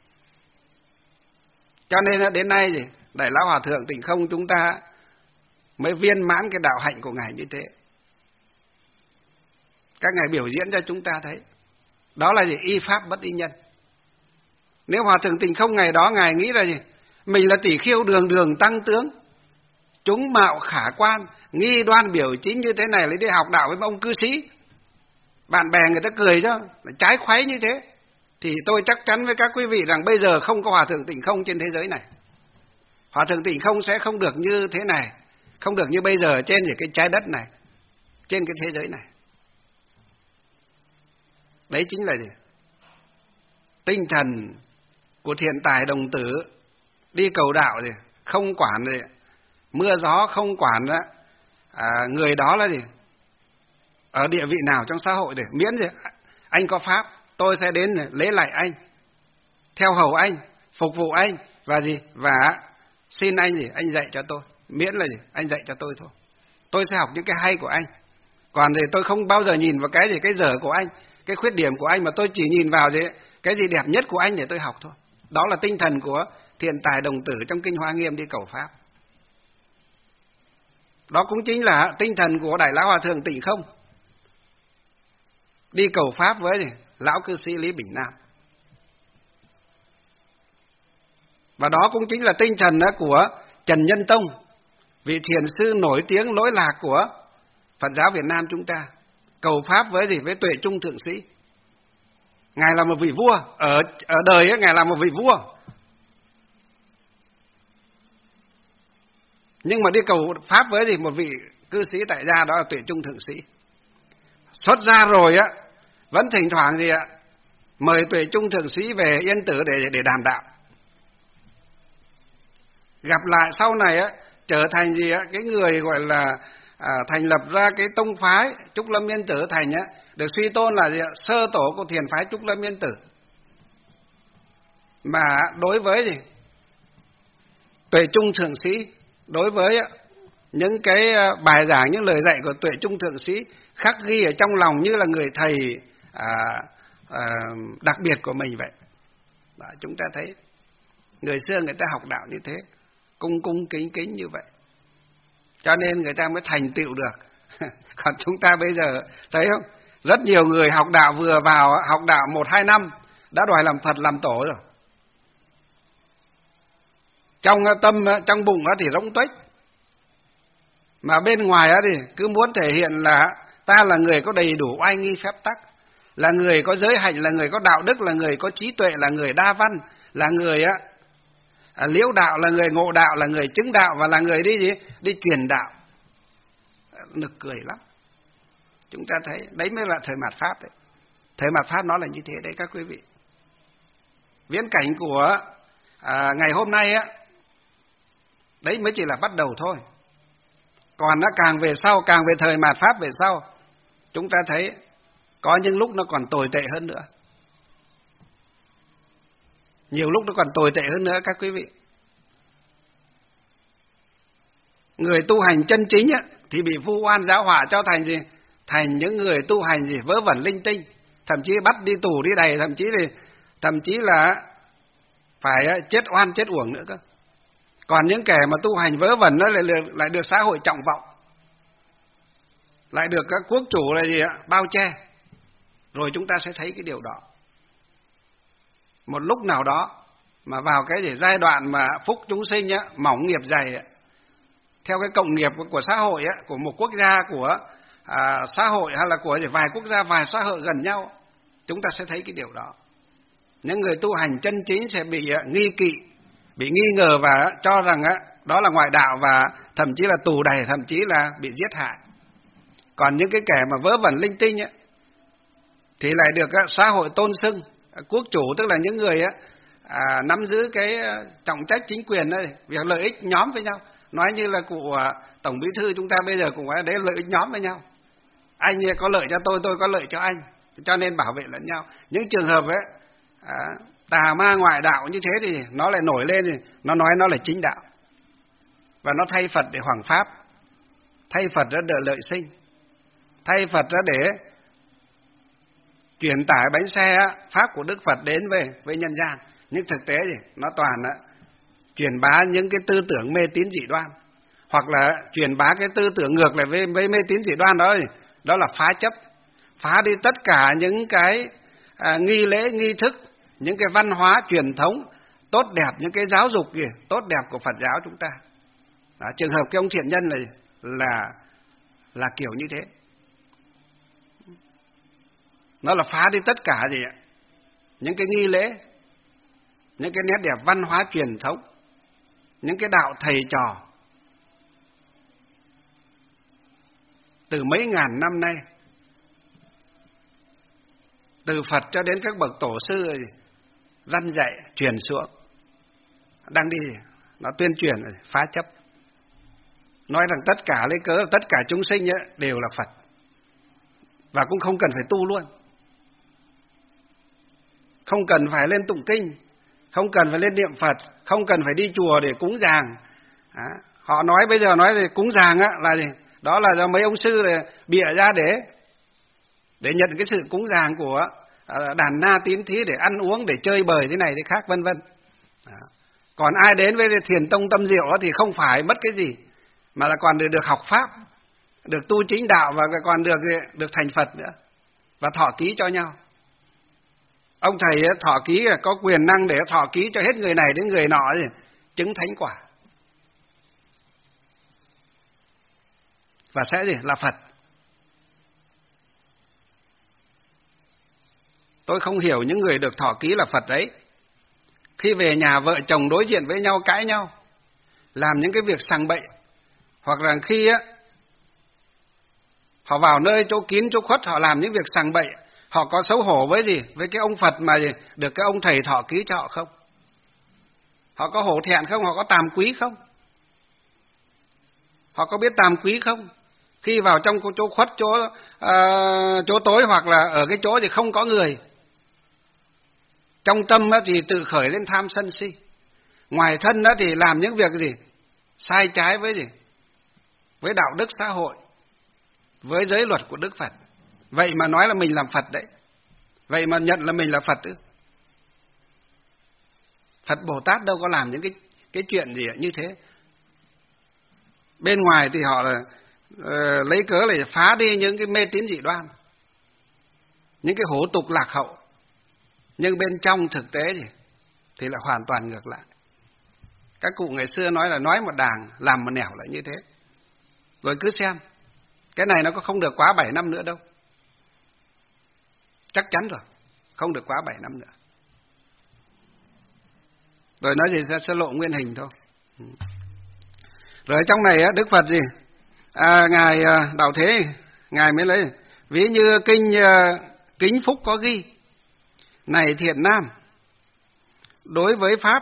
Cho nên đến nay Đại Lão Hòa Thượng Tịnh Không chúng ta mới viên mãn cái đạo hạnh của ngài như thế. Các ngài biểu diễn cho chúng ta thấy. Đó là y pháp bất y nhân. Nếu Hòa Thượng Tịnh Không ngày đó ngài nghĩ là mình là tỷ khưu đường tăng tướng, chúng mạo khả quan, nghi đoan biểu chính như thế này lấy đi học đạo với ông cư sĩ, bạn bè người ta cười cho trái khoái như thế, thì tôi chắc chắn với các quý vị rằng bây giờ không có Hòa Thượng Tịnh Không trên thế giới này. Hòa Thượng Tịnh Không sẽ không được như thế này, không được như bây giờ trên cái trái đất này, trên cái thế giới này. Đấy chính là tinh thần của Thiện Tài Đồng Tử đi cầu đạo không quản mưa gió, không quản người đó là ở địa vị nào trong xã hội, để miễn anh có pháp, tôi sẽ đến lễ lại anh, theo hầu anh, phục vụ anh và xin anh anh dạy cho tôi, miễn là anh dạy cho tôi thôi. Tôi sẽ học những cái hay của anh. Còn thì tôi không bao giờ nhìn vào cái dở của anh, cái khuyết điểm của anh, mà tôi chỉ nhìn vào cái gì đẹp nhất của anh để tôi học thôi. Đó là tinh thần của Thiện Tài Đồng Tử trong Kinh Hoa Nghiêm đi cầu pháp. Đó cũng chính là tinh thần của Đại Lão Hòa Thượng Tịnh Không đi cầu pháp với Lão Cư Sĩ Lý Bình Nam. Và đó cũng chính là tinh thần của Trần Nhân Tông, vị thiền sư nổi tiếng lỗi lạc của Phật giáo Việt Nam chúng ta, cầu pháp với Tuệ Trung Thượng Sĩ. Ngài là một vị vua, ở đời Ngài là một vị vua. Nhưng mà đi cầu pháp với một vị cư sĩ tại gia, đó là Tuệ Trung Thượng Sĩ. Xuất gia rồi vẫn thỉnh thoảng mời Tuệ Trung Thượng Sĩ về Yên Tử để đàm đạo. Gặp lại sau này trở thành cái người gọi là thành lập ra cái tông phái Trúc Lâm Yên Tử, thành được suy tôn là sơ tổ của thiền phái Trúc Lâm Yên Tử. Mà đối với Tuệ Trung Thượng Sĩ, đối với những cái bài giảng, những lời dạy của Tuệ Trung Thượng Sĩ khắc ghi ở trong lòng như là người thầy đặc biệt của mình vậy. Đó, chúng ta thấy người xưa người ta học đạo như thế, cung cung kính kính như vậy, cho nên người ta mới thành tựu được. Còn chúng ta bây giờ thấy không, rất nhiều người học đạo vừa vào học đạo 1-2 năm đã đòi làm Phật làm tổ rồi. Trong tâm, trong bụng thì rỗng tuếch, mà bên ngoài thì cứ muốn thể hiện là ta là người có đầy đủ oai nghi phép tắc, là người có giới hạnh, là người có đạo đức, là người có trí tuệ, là người đa văn, là người liễu đạo, là người ngộ đạo, là người chứng đạo, và là người đi truyền đạo. Nực cười lắm. Chúng ta thấy đấy mới là thời mạt Pháp đấy. Thời mạt Pháp nó là như thế đấy các quý vị. Viễn cảnh của ngày hôm nay đấy mới chỉ là bắt đầu thôi. Còn nó càng về sau, càng về thời mạt Pháp về sau, chúng ta thấy có những lúc nó còn tồi tệ hơn nữa. Nhiều lúc nó còn tồi tệ hơn nữa các quý vị. Người tu hành chân chính thì bị vu oan giáo họa cho thành thành những người tu hành vớ vẩn linh tinh, thậm chí bắt đi tù đi đày, thậm chí là phải chết oan chết uổng nữa cơ. Còn những kẻ mà tu hành vớ vẩn nó lại được xã hội trọng vọng, lại được các quốc chủ bao che. Rồi chúng ta sẽ thấy cái điều đó. Một lúc nào đó mà vào cái giai đoạn mà phúc chúng sinh mỏng nghiệp dày, theo cái cộng nghiệp của xã hội của một quốc gia, của xã hội, hay là của vài quốc gia, vài xã hội gần nhau, chúng ta sẽ thấy cái điều đó. Những người tu hành chân chính sẽ bị nghi kỵ, bị nghi ngờ và cho rằng đó là ngoại đạo, và thậm chí là tù đày, thậm chí là bị giết hại. Còn những cái kẻ mà vớ vẩn linh tinh thì lại được xã hội tôn xưng quốc chủ, tức là những người nắm giữ cái trọng trách chính quyền đấy, việc lợi ích nhóm với nhau. Nói như là cụ Tổng Bí thư chúng ta bây giờ cũng phải đấy, lợi ích nhóm với nhau. Anh có lợi cho tôi có lợi cho anh, cho nên bảo vệ lẫn nhau. Những trường hợp tà ma ngoại đạo như thế thì nó lại nổi lên, thì nó nói nó là chính đạo, và nó thay Phật để hoằng pháp, thay Phật ra để lợi sinh, thay Phật ra để truyền tải bánh xe pháp của Đức Phật đến với nhân gian. Nhưng thực tế thì nó toàn truyền bá những cái tư tưởng mê tín dị đoan, hoặc là truyền bá cái tư tưởng ngược lại với mê tín dị đoan đó, đó là phá chấp, phá đi tất cả những cái nghi lễ nghi thức, những cái văn hóa truyền thống tốt đẹp, những cái giáo dục tốt đẹp của Phật giáo chúng ta. Đó, trường hợp cái ông thiện nhân này là kiểu như thế. Nó là phá đi tất cả những cái nghi lễ, những cái nét đẹp văn hóa truyền thống, những cái đạo thầy trò từ mấy ngàn năm nay, từ Phật cho đến các bậc tổ sư răn dạy truyền xuống, đang đi nó tuyên truyền phá chấp, nói rằng tất cả lấy cớ là tất cả chúng sinh đều là Phật, và cũng không cần phải tu luôn, không cần phải lên tụng kinh, không cần phải lên niệm Phật, không cần phải đi chùa để cúng dường. Họ nói bây giờ nói thì cúng dường á là gì? Đó là do mấy ông sư bịa ra để nhận cái sự cúng dường của đàn na tín thí, để ăn uống, để chơi bời thế này thế khác vân vân. Còn ai đến với thiền tông tâm diệu thì không phải mất cái gì, mà là còn được học pháp, được tu chính đạo, và còn được thành Phật nữa, và thọ ký cho nhau. Ông thầy thọ ký có quyền năng để thọ ký cho hết người này đến người nọ gì, chứng thánh quả, và sẽ gì là Phật. Tôi không hiểu những người được thọ ký là Phật đấy, khi về nhà vợ chồng đối diện với nhau cãi nhau, làm những cái việc sằng bậy, hoặc là khi họ vào nơi chỗ kín chỗ khuất, họ làm những việc sằng bậy, họ có xấu hổ với cái ông Phật mà được cái ông thầy thọ ký cho họ không? Họ có hổ thẹn không? Họ có tàm quý không? Họ có biết tàm quý không? Khi vào trong chỗ khuất, chỗ tối, hoặc là ở cái chỗ thì không có người, trong tâm thì tự khởi lên tham sân si, ngoài thân thì làm những việc sai trái với đạo đức xã hội, với giới luật của Đức Phật. Vậy mà nói là mình làm Phật đấy, vậy mà nhận là mình là Phật ư? Phật Bồ Tát đâu có làm những cái chuyện gì như thế. Bên ngoài thì họ lấy cớ là phá đi những cái mê tín dị đoan, những cái hổ tục lạc hậu, nhưng bên trong thực tế thì là hoàn toàn ngược lại. Các cụ ngày xưa nói là nói một đàng làm một nẻo lại như thế. Rồi cứ xem, cái này nó có không được quá 7 năm nữa đâu, chắc chắn rồi, không được quá 7 năm nữa. Rồi nói gì sẽ lộ nguyên hình thôi. Rồi trong này Đức Phật Ngài Đạo Thế, Ngài mới lấy ví như kinh Kính Phúc có ghi: này thiện nam, đối với pháp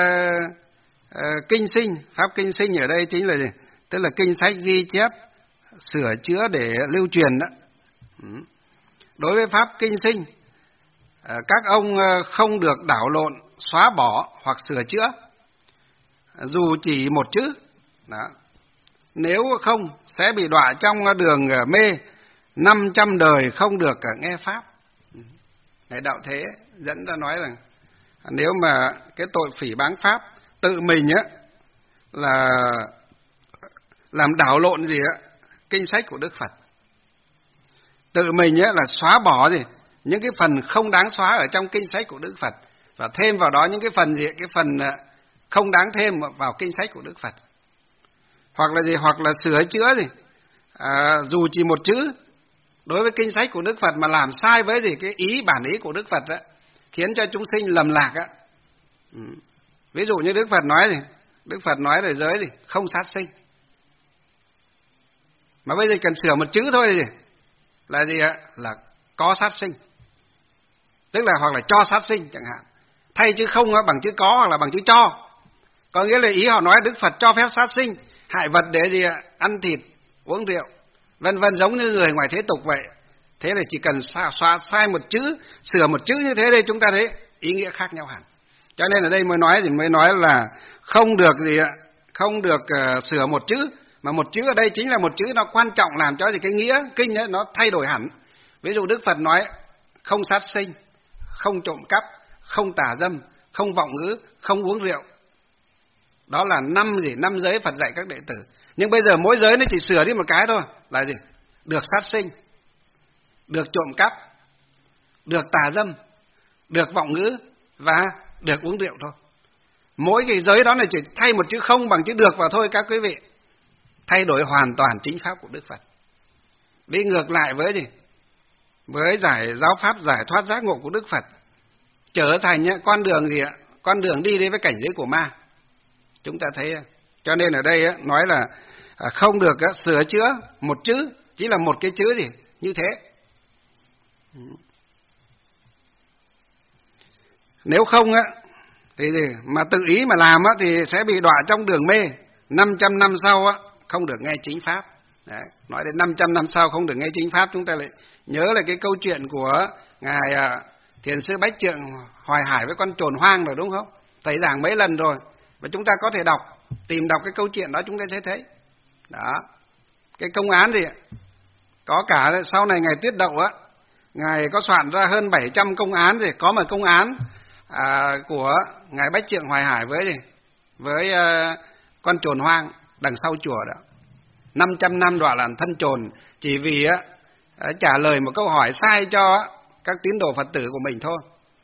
kinh sinh, pháp kinh sinh ở đây chính là gì? Tức là kinh sách ghi chép, sửa chữa để lưu truyền đó. Đối với pháp kinh sinh, các ông không được đảo lộn, xóa bỏ hoặc sửa chữa, dù chỉ một chữ. Đó. Nếu không sẽ bị đọa trong đường mê, 500 đời không được nghe pháp. Ngài Đạo Thế dẫn ra nói rằng nếu mà cái tội phỉ báng pháp tự mình là làm đảo lộn kinh sách của Đức Phật, tự mình là xóa bỏ những cái phần không đáng xóa ở trong kinh sách của Đức Phật, và thêm vào đó những cái phần cái phần không đáng thêm vào kinh sách của Đức Phật, hoặc là hoặc là sửa chữa dù chỉ một chữ đối với kinh sách của Đức Phật mà làm sai với cái bản ý của Đức Phật đó, khiến cho chúng sinh lầm lạc á. Ví dụ như Đức Phật nói là giới không sát sinh, mà bây giờ cần sửa một chữ thôi là là có sát sinh, tức là hoặc là cho sát sinh chẳng hạn, thay chữ không bằng chữ có, hoặc là bằng chữ cho. Có nghĩa là ý họ nói Đức Phật cho phép sát sinh, hại vật để ăn thịt, uống rượu, vân vân, giống như người ngoài thế tục vậy. Thế là chỉ cần xóa sai một chữ, sửa một chữ như thế đây, chúng ta thấy ý nghĩa khác nhau hẳn. Cho nên ở đây mới nói là không được sửa một chữ, mà một chữ ở đây chính là một chữ nó quan trọng, làm cho cái nghĩa kinh ấy nó thay đổi hẳn. Ví dụ Đức Phật nói không sát sinh, không trộm cắp, không tà dâm, không vọng ngữ, không uống rượu. Đó là năm giới Phật dạy các đệ tử. Nhưng bây giờ mỗi giới nó chỉ sửa đi một cái thôi, là được sát sinh, được trộm cắp, được tà dâm, được vọng ngữ và được uống rượu thôi. Mỗi cái giới đó là chỉ thay một chữ không bằng chữ được vào thôi các quý vị. Thay đổi hoàn toàn chính pháp của Đức Phật. Đi ngược lại với giáo pháp giải thoát giác ngộ của Đức Phật, trở thành con đường đi với cảnh giới của ma. Chúng ta thấy, cho nên ở đây nói là không được sửa chữa một chữ, chỉ là một cái chữ như thế. Nếu không thì mà tự ý mà làm thì sẽ bị đọa trong đường mê, 500 năm sau không được nghe chính pháp. Đấy, nói đến 500 năm sau không được nghe chính pháp, chúng ta lại nhớ là cái câu chuyện của ngài Thiền sư Bách Trượng Hoài Hải với con trồn hoang rồi đúng không? Thầy giảng mấy lần rồi. Và chúng ta có thể tìm đọc cái câu chuyện đó chúng ta sẽ thấy. Đó. Cái công án gì? Có cả sau này Ngài Tuyết Đậu á, Ngài có soạn ra hơn 700 công án rồi. Có một công án của Ngài Bách Trượng Hoài Hải với con trồn hoang đằng sau chùa đó. 500 năm đọa lạc thân trồn chỉ vì trả lời một câu hỏi sai cho các tín đồ Phật tử của mình thôi.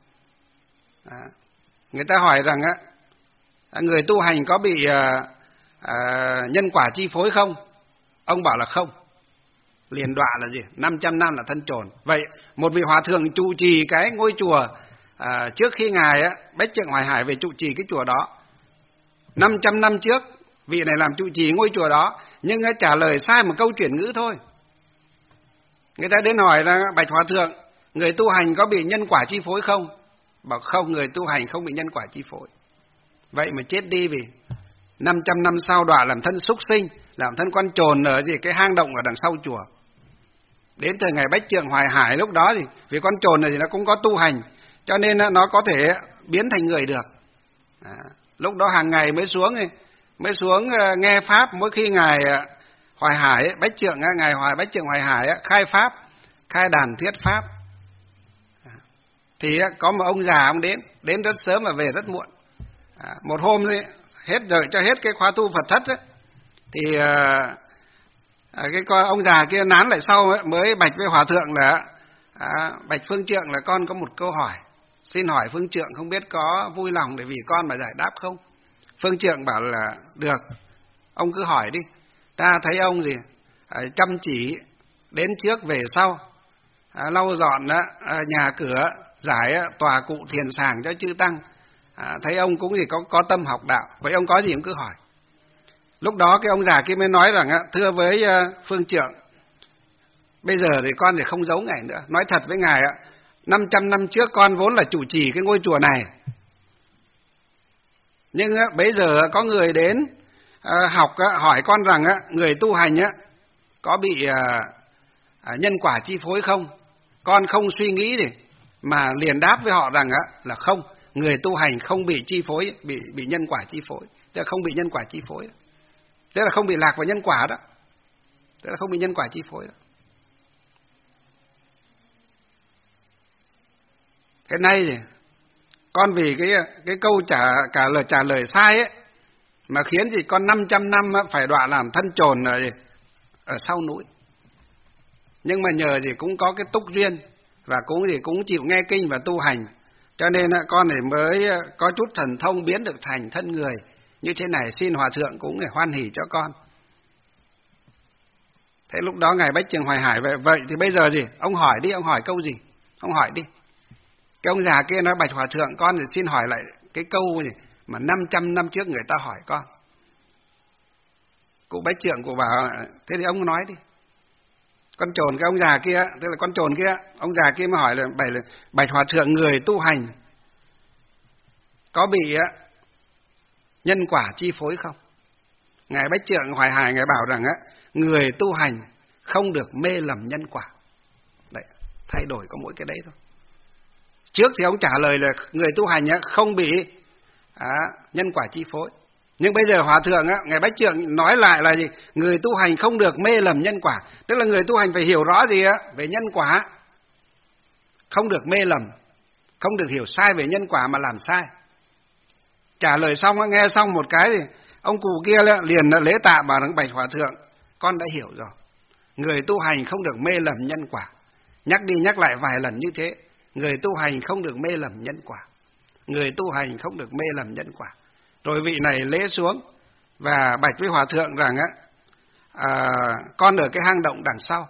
Người ta hỏi rằng người tu hành có bị nhân quả chi phối không? Ông bảo là không. Liền đọa là gì? 500 năm là thân trồn. Vậy một vị hòa thượng trụ trì cái ngôi chùa trước khi Ngài Bách Trượng Hoài Hải về trụ trì cái chùa đó, 500 năm trước vị này làm trụ trì ngôi chùa đó, nhưng trả lời sai một câu chuyển ngữ thôi. Người ta đến hỏi là bạch hòa thượng, người tu hành có bị nhân quả chi phối không? Bảo không, người tu hành không bị nhân quả chi phối. Vậy mà chết đi vì 500 năm sau đọa làm thân súc sinh, làm thân con trồn ở cái hang động ở đằng sau chùa. Đến thời Ngài Bách Trượng Hoài Hải lúc đó thì vì con trồn này thì nó cũng có tu hành, cho nên nó có thể biến thành người được. Lúc đó hàng ngày mới xuống nghe pháp. Mỗi khi Ngài Hoài Hải Bách Trượng, Ngài Bách Trượng Hoài Hải khai pháp, khai đàn thuyết pháp, thì có một ông già, ông đến rất sớm và về rất muộn. Một hôm thì đợi cho hết cái khóa tu Phật thất ấy, thì cái ông già kia nán lại sau ấy, mới bạch với hòa thượng là bạch phương trượng là con có một câu hỏi, xin hỏi phương trượng không biết có vui lòng để vì con mà giải đáp không? Phương trượng bảo là được, ông cứ hỏi đi. Ta thấy ông chăm chỉ đến trước về sau, lau dọn nhà cửa, giải tòa cụ thiền sàng cho chư tăng. Thấy ông cũng có tâm học đạo. Vậy ông có gì ông cứ hỏi. Lúc đó cái ông già kia mới nói rằng thưa với phương trượng, bây giờ thì con thì không giấu ngài nữa. Nói thật với ngài 500 năm trước con vốn là chủ trì cái ngôi chùa này. Nhưng bây giờ có người đến học hỏi con rằng người tu hành có bị nhân quả chi phối không? Con không suy nghĩ mà liền đáp với họ rằng là không, người tu hành không bị chi phối, bị nhân quả chi phối. Tức là không bị nhân quả chi phối. Tức là không bị lạc vào nhân quả đó. Tức là không bị nhân quả chi phối đó. Cái này con vì cái câu trả lời sai ấy mà khiến con 500 năm phải đọa làm thân trồn ở sau núi. Nhưng mà nhờ cũng có cái túc duyên và cũng chịu nghe kinh và tu hành, cho nên con này mới có chút thần thông biến được thành thân người như thế này. Xin hòa thượng cũng để hoan hỉ cho con. Thế lúc đó Ngài Bách Trượng Hoài Hải vậy thì bây giờ ông hỏi đi, ông hỏi câu gì? Ông hỏi đi. Cái ông già kia nói bạch hòa thượng, con thì xin hỏi lại cái câu mà 500 năm trước người ta hỏi con. Cụ Bách Trượng cụ bảo thế thì ông nói đi. Con trồn cái ông già kia, tức là con trồn kia, ông già kia mới hỏi là bạch hòa thượng, người tu hành có bị nhân quả chi phối không? Ngài Bách Trượng Hoài Hải ngài bảo rằng người tu hành không được mê lầm nhân quả. Đấy, thay đổi có mỗi cái đấy thôi. Trước thì ông trả lời là người tu hành không bị nhân quả chi phối. Nhưng bây giờ hòa thượng ngài Bách Trượng nói lại là người tu hành không được mê lầm nhân quả. Tức là người tu hành phải hiểu rõ về nhân quả, không được mê lầm, không được hiểu sai về nhân quả mà làm sai. Trả lời xong nghe xong một cái thì ông cụ kia liền lễ tạ bảo rằng bạch hòa thượng, con đã hiểu rồi. Người tu hành không được mê lầm nhân quả. Nhắc đi nhắc lại vài lần như thế. Người tu hành không được mê lầm nhân quả. Người tu hành không được mê lầm nhân quả. Rồi vị này lễ xuống và bạch với hòa thượng rằng con ở cái hang động đằng sau.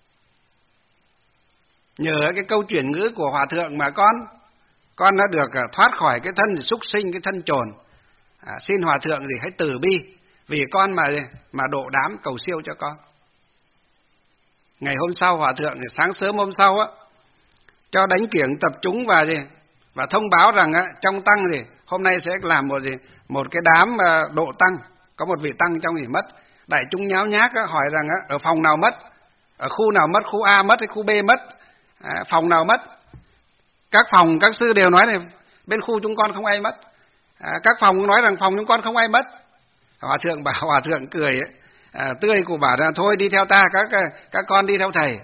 Nhờ cái câu chuyển ngữ của hòa thượng mà con đã được thoát khỏi cái thân súc sinh, cái thân trồn. Xin hòa thượng hãy từ bi vì con mà độ đám cầu siêu cho con. Ngày hôm sau hòa thượng sáng sớm hôm sau cho đánh kiểng tập chúng và thông báo rằng trong tăng hôm nay sẽ làm một cái đám độ tăng, có một vị tăng trong mất. Đại chúng nháo nhác hỏi rằng ở phòng nào mất, ở khu nào mất, khu A mất hay khu B mất, phòng nào mất. Các phòng, các sư đều nói này, bên khu chúng con không ai mất. Các phòng cũng nói rằng phòng chúng con không ai mất. Hòa thượng bảo, hòa thượng cười ấy, tươi cụ bảo là thôi đi theo ta, các con đi theo thầy.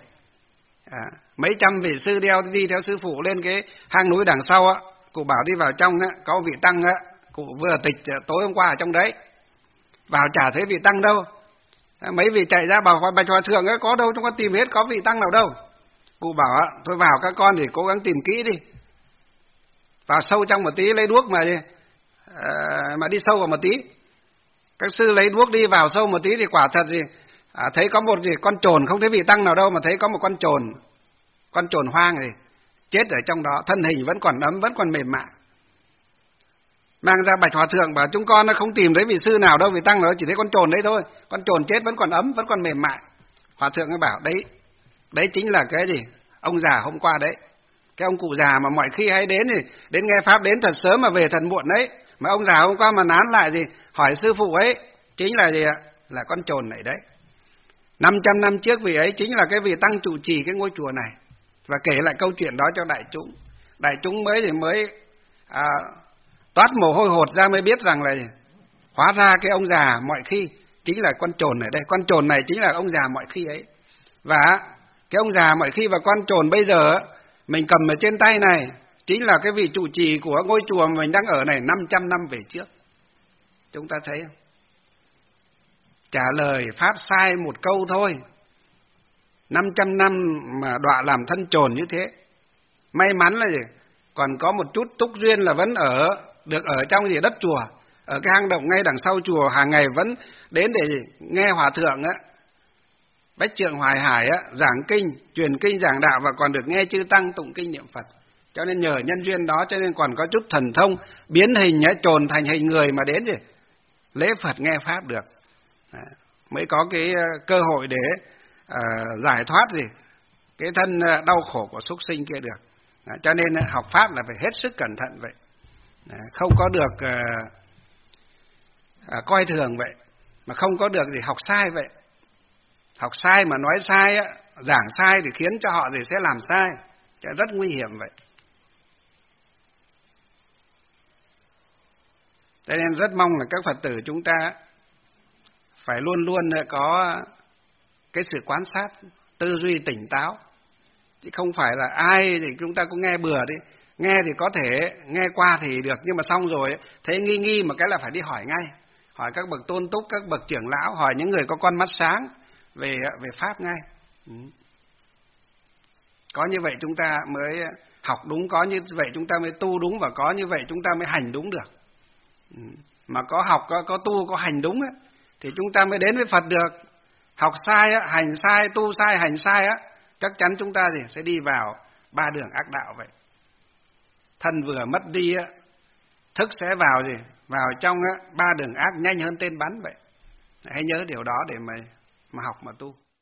Mấy trăm vị sư đi theo sư phụ lên cái hang núi đằng sau á, cụ bảo đi vào trong á, có vị tăng á, cụ vừa tịch tối hôm qua ở trong đấy, vào chả thấy vị tăng đâu. Mấy vị chạy ra bảo Bạch Hòa thượng ấy, có đâu, chúng con tìm hết, có vị tăng nào đâu. Cụ bảo á, thôi vào các con thì cố gắng tìm kỹ đi, vào sâu trong một tí lấy đuốc mà đi sâu vào một tí. Các sư lấy đuốc đi vào sâu một tí thì quả thật thấy có một con chồn, không thấy vị tăng nào đâu, mà thấy có một con chồn hoang chết ở trong đó, thân hình vẫn còn ấm, vẫn còn mềm mại. Mang ra Bạch Hòa thượng bảo chúng con nó không tìm thấy vị sư nào đâu, vị tăng nào đâu, chỉ thấy con chồn đấy thôi, con chồn chết vẫn còn ấm, vẫn còn mềm mại. Hòa thượng mới bảo đấy chính là cái gì? Ông già hôm qua đấy, cái ông cụ già mà mọi khi hay đến nghe pháp đến thật sớm mà về thật muộn đấy, mà ông già hôm qua mà nán lại hỏi sư phụ ấy, chính là là con chồn này đấy. 500 năm trước vị ấy chính là cái vị tăng trụ trì cái ngôi chùa này, và kể lại câu chuyện đó cho đại chúng mới toát mồ hôi hột ra, mới biết rằng là hóa ra cái ông già mọi khi chính là con chồn ở đây, con chồn này chính là ông già mọi khi ấy. Và cái ông già mọi khi và con chồn bây giờ mình cầm ở trên tay này chính là cái vị trụ trì của ngôi chùa mà mình đang ở này 500 năm về trước. Chúng ta thấy không? Trả lời pháp sai một câu thôi, 500 năm mà đọa làm thân chồn như thế. May mắn là còn có một chút túc duyên là vẫn được ở trong đất chùa, ở cái hang động ngay đằng sau chùa, hàng ngày vẫn đến để nghe hòa thượng Bách Trượng Hoài Hải giảng kinh, truyền kinh giảng đạo, và còn được nghe chư tăng tụng kinh niệm Phật. Cho nên nhờ nhân duyên đó cho nên còn có chút thần thông biến hình chồn thành hình người mà đến lễ Phật nghe pháp được. Mới có cái cơ hội để giải thoát cái thân đau khổ của súc sinh kia được. Cho nên học pháp là phải hết sức cẩn thận vậy, không có được coi thường vậy, mà không có được học sai vậy. Học sai mà nói sai giảng sai thì khiến cho họ sẽ làm sai, rất nguy hiểm vậy. Cho nên rất mong là các Phật tử chúng ta phải luôn luôn có cái sự quan sát, tư duy tỉnh táo, chứ không phải là ai thì chúng ta cũng nghe bừa đi. Nghe thì có thể nghe qua thì được, nhưng mà xong rồi thấy nghi mà cái là phải đi hỏi ngay, hỏi các bậc tôn túc, các bậc trưởng lão, hỏi những người có con mắt sáng về pháp ngay. Có như vậy chúng ta mới học đúng, có như vậy chúng ta mới tu đúng, và có như vậy chúng ta mới hành đúng được. Mà có học, có tu, có hành đúng thì chúng ta mới đến với Phật được. Học sai hành sai, tu sai, hành sai chắc chắn chúng ta sẽ đi vào ba đường ác đạo vậy. Thân vừa mất đi thức sẽ vào trong ba đường ác nhanh hơn tên bắn vậy. Hãy nhớ điều đó để mà học mà tu.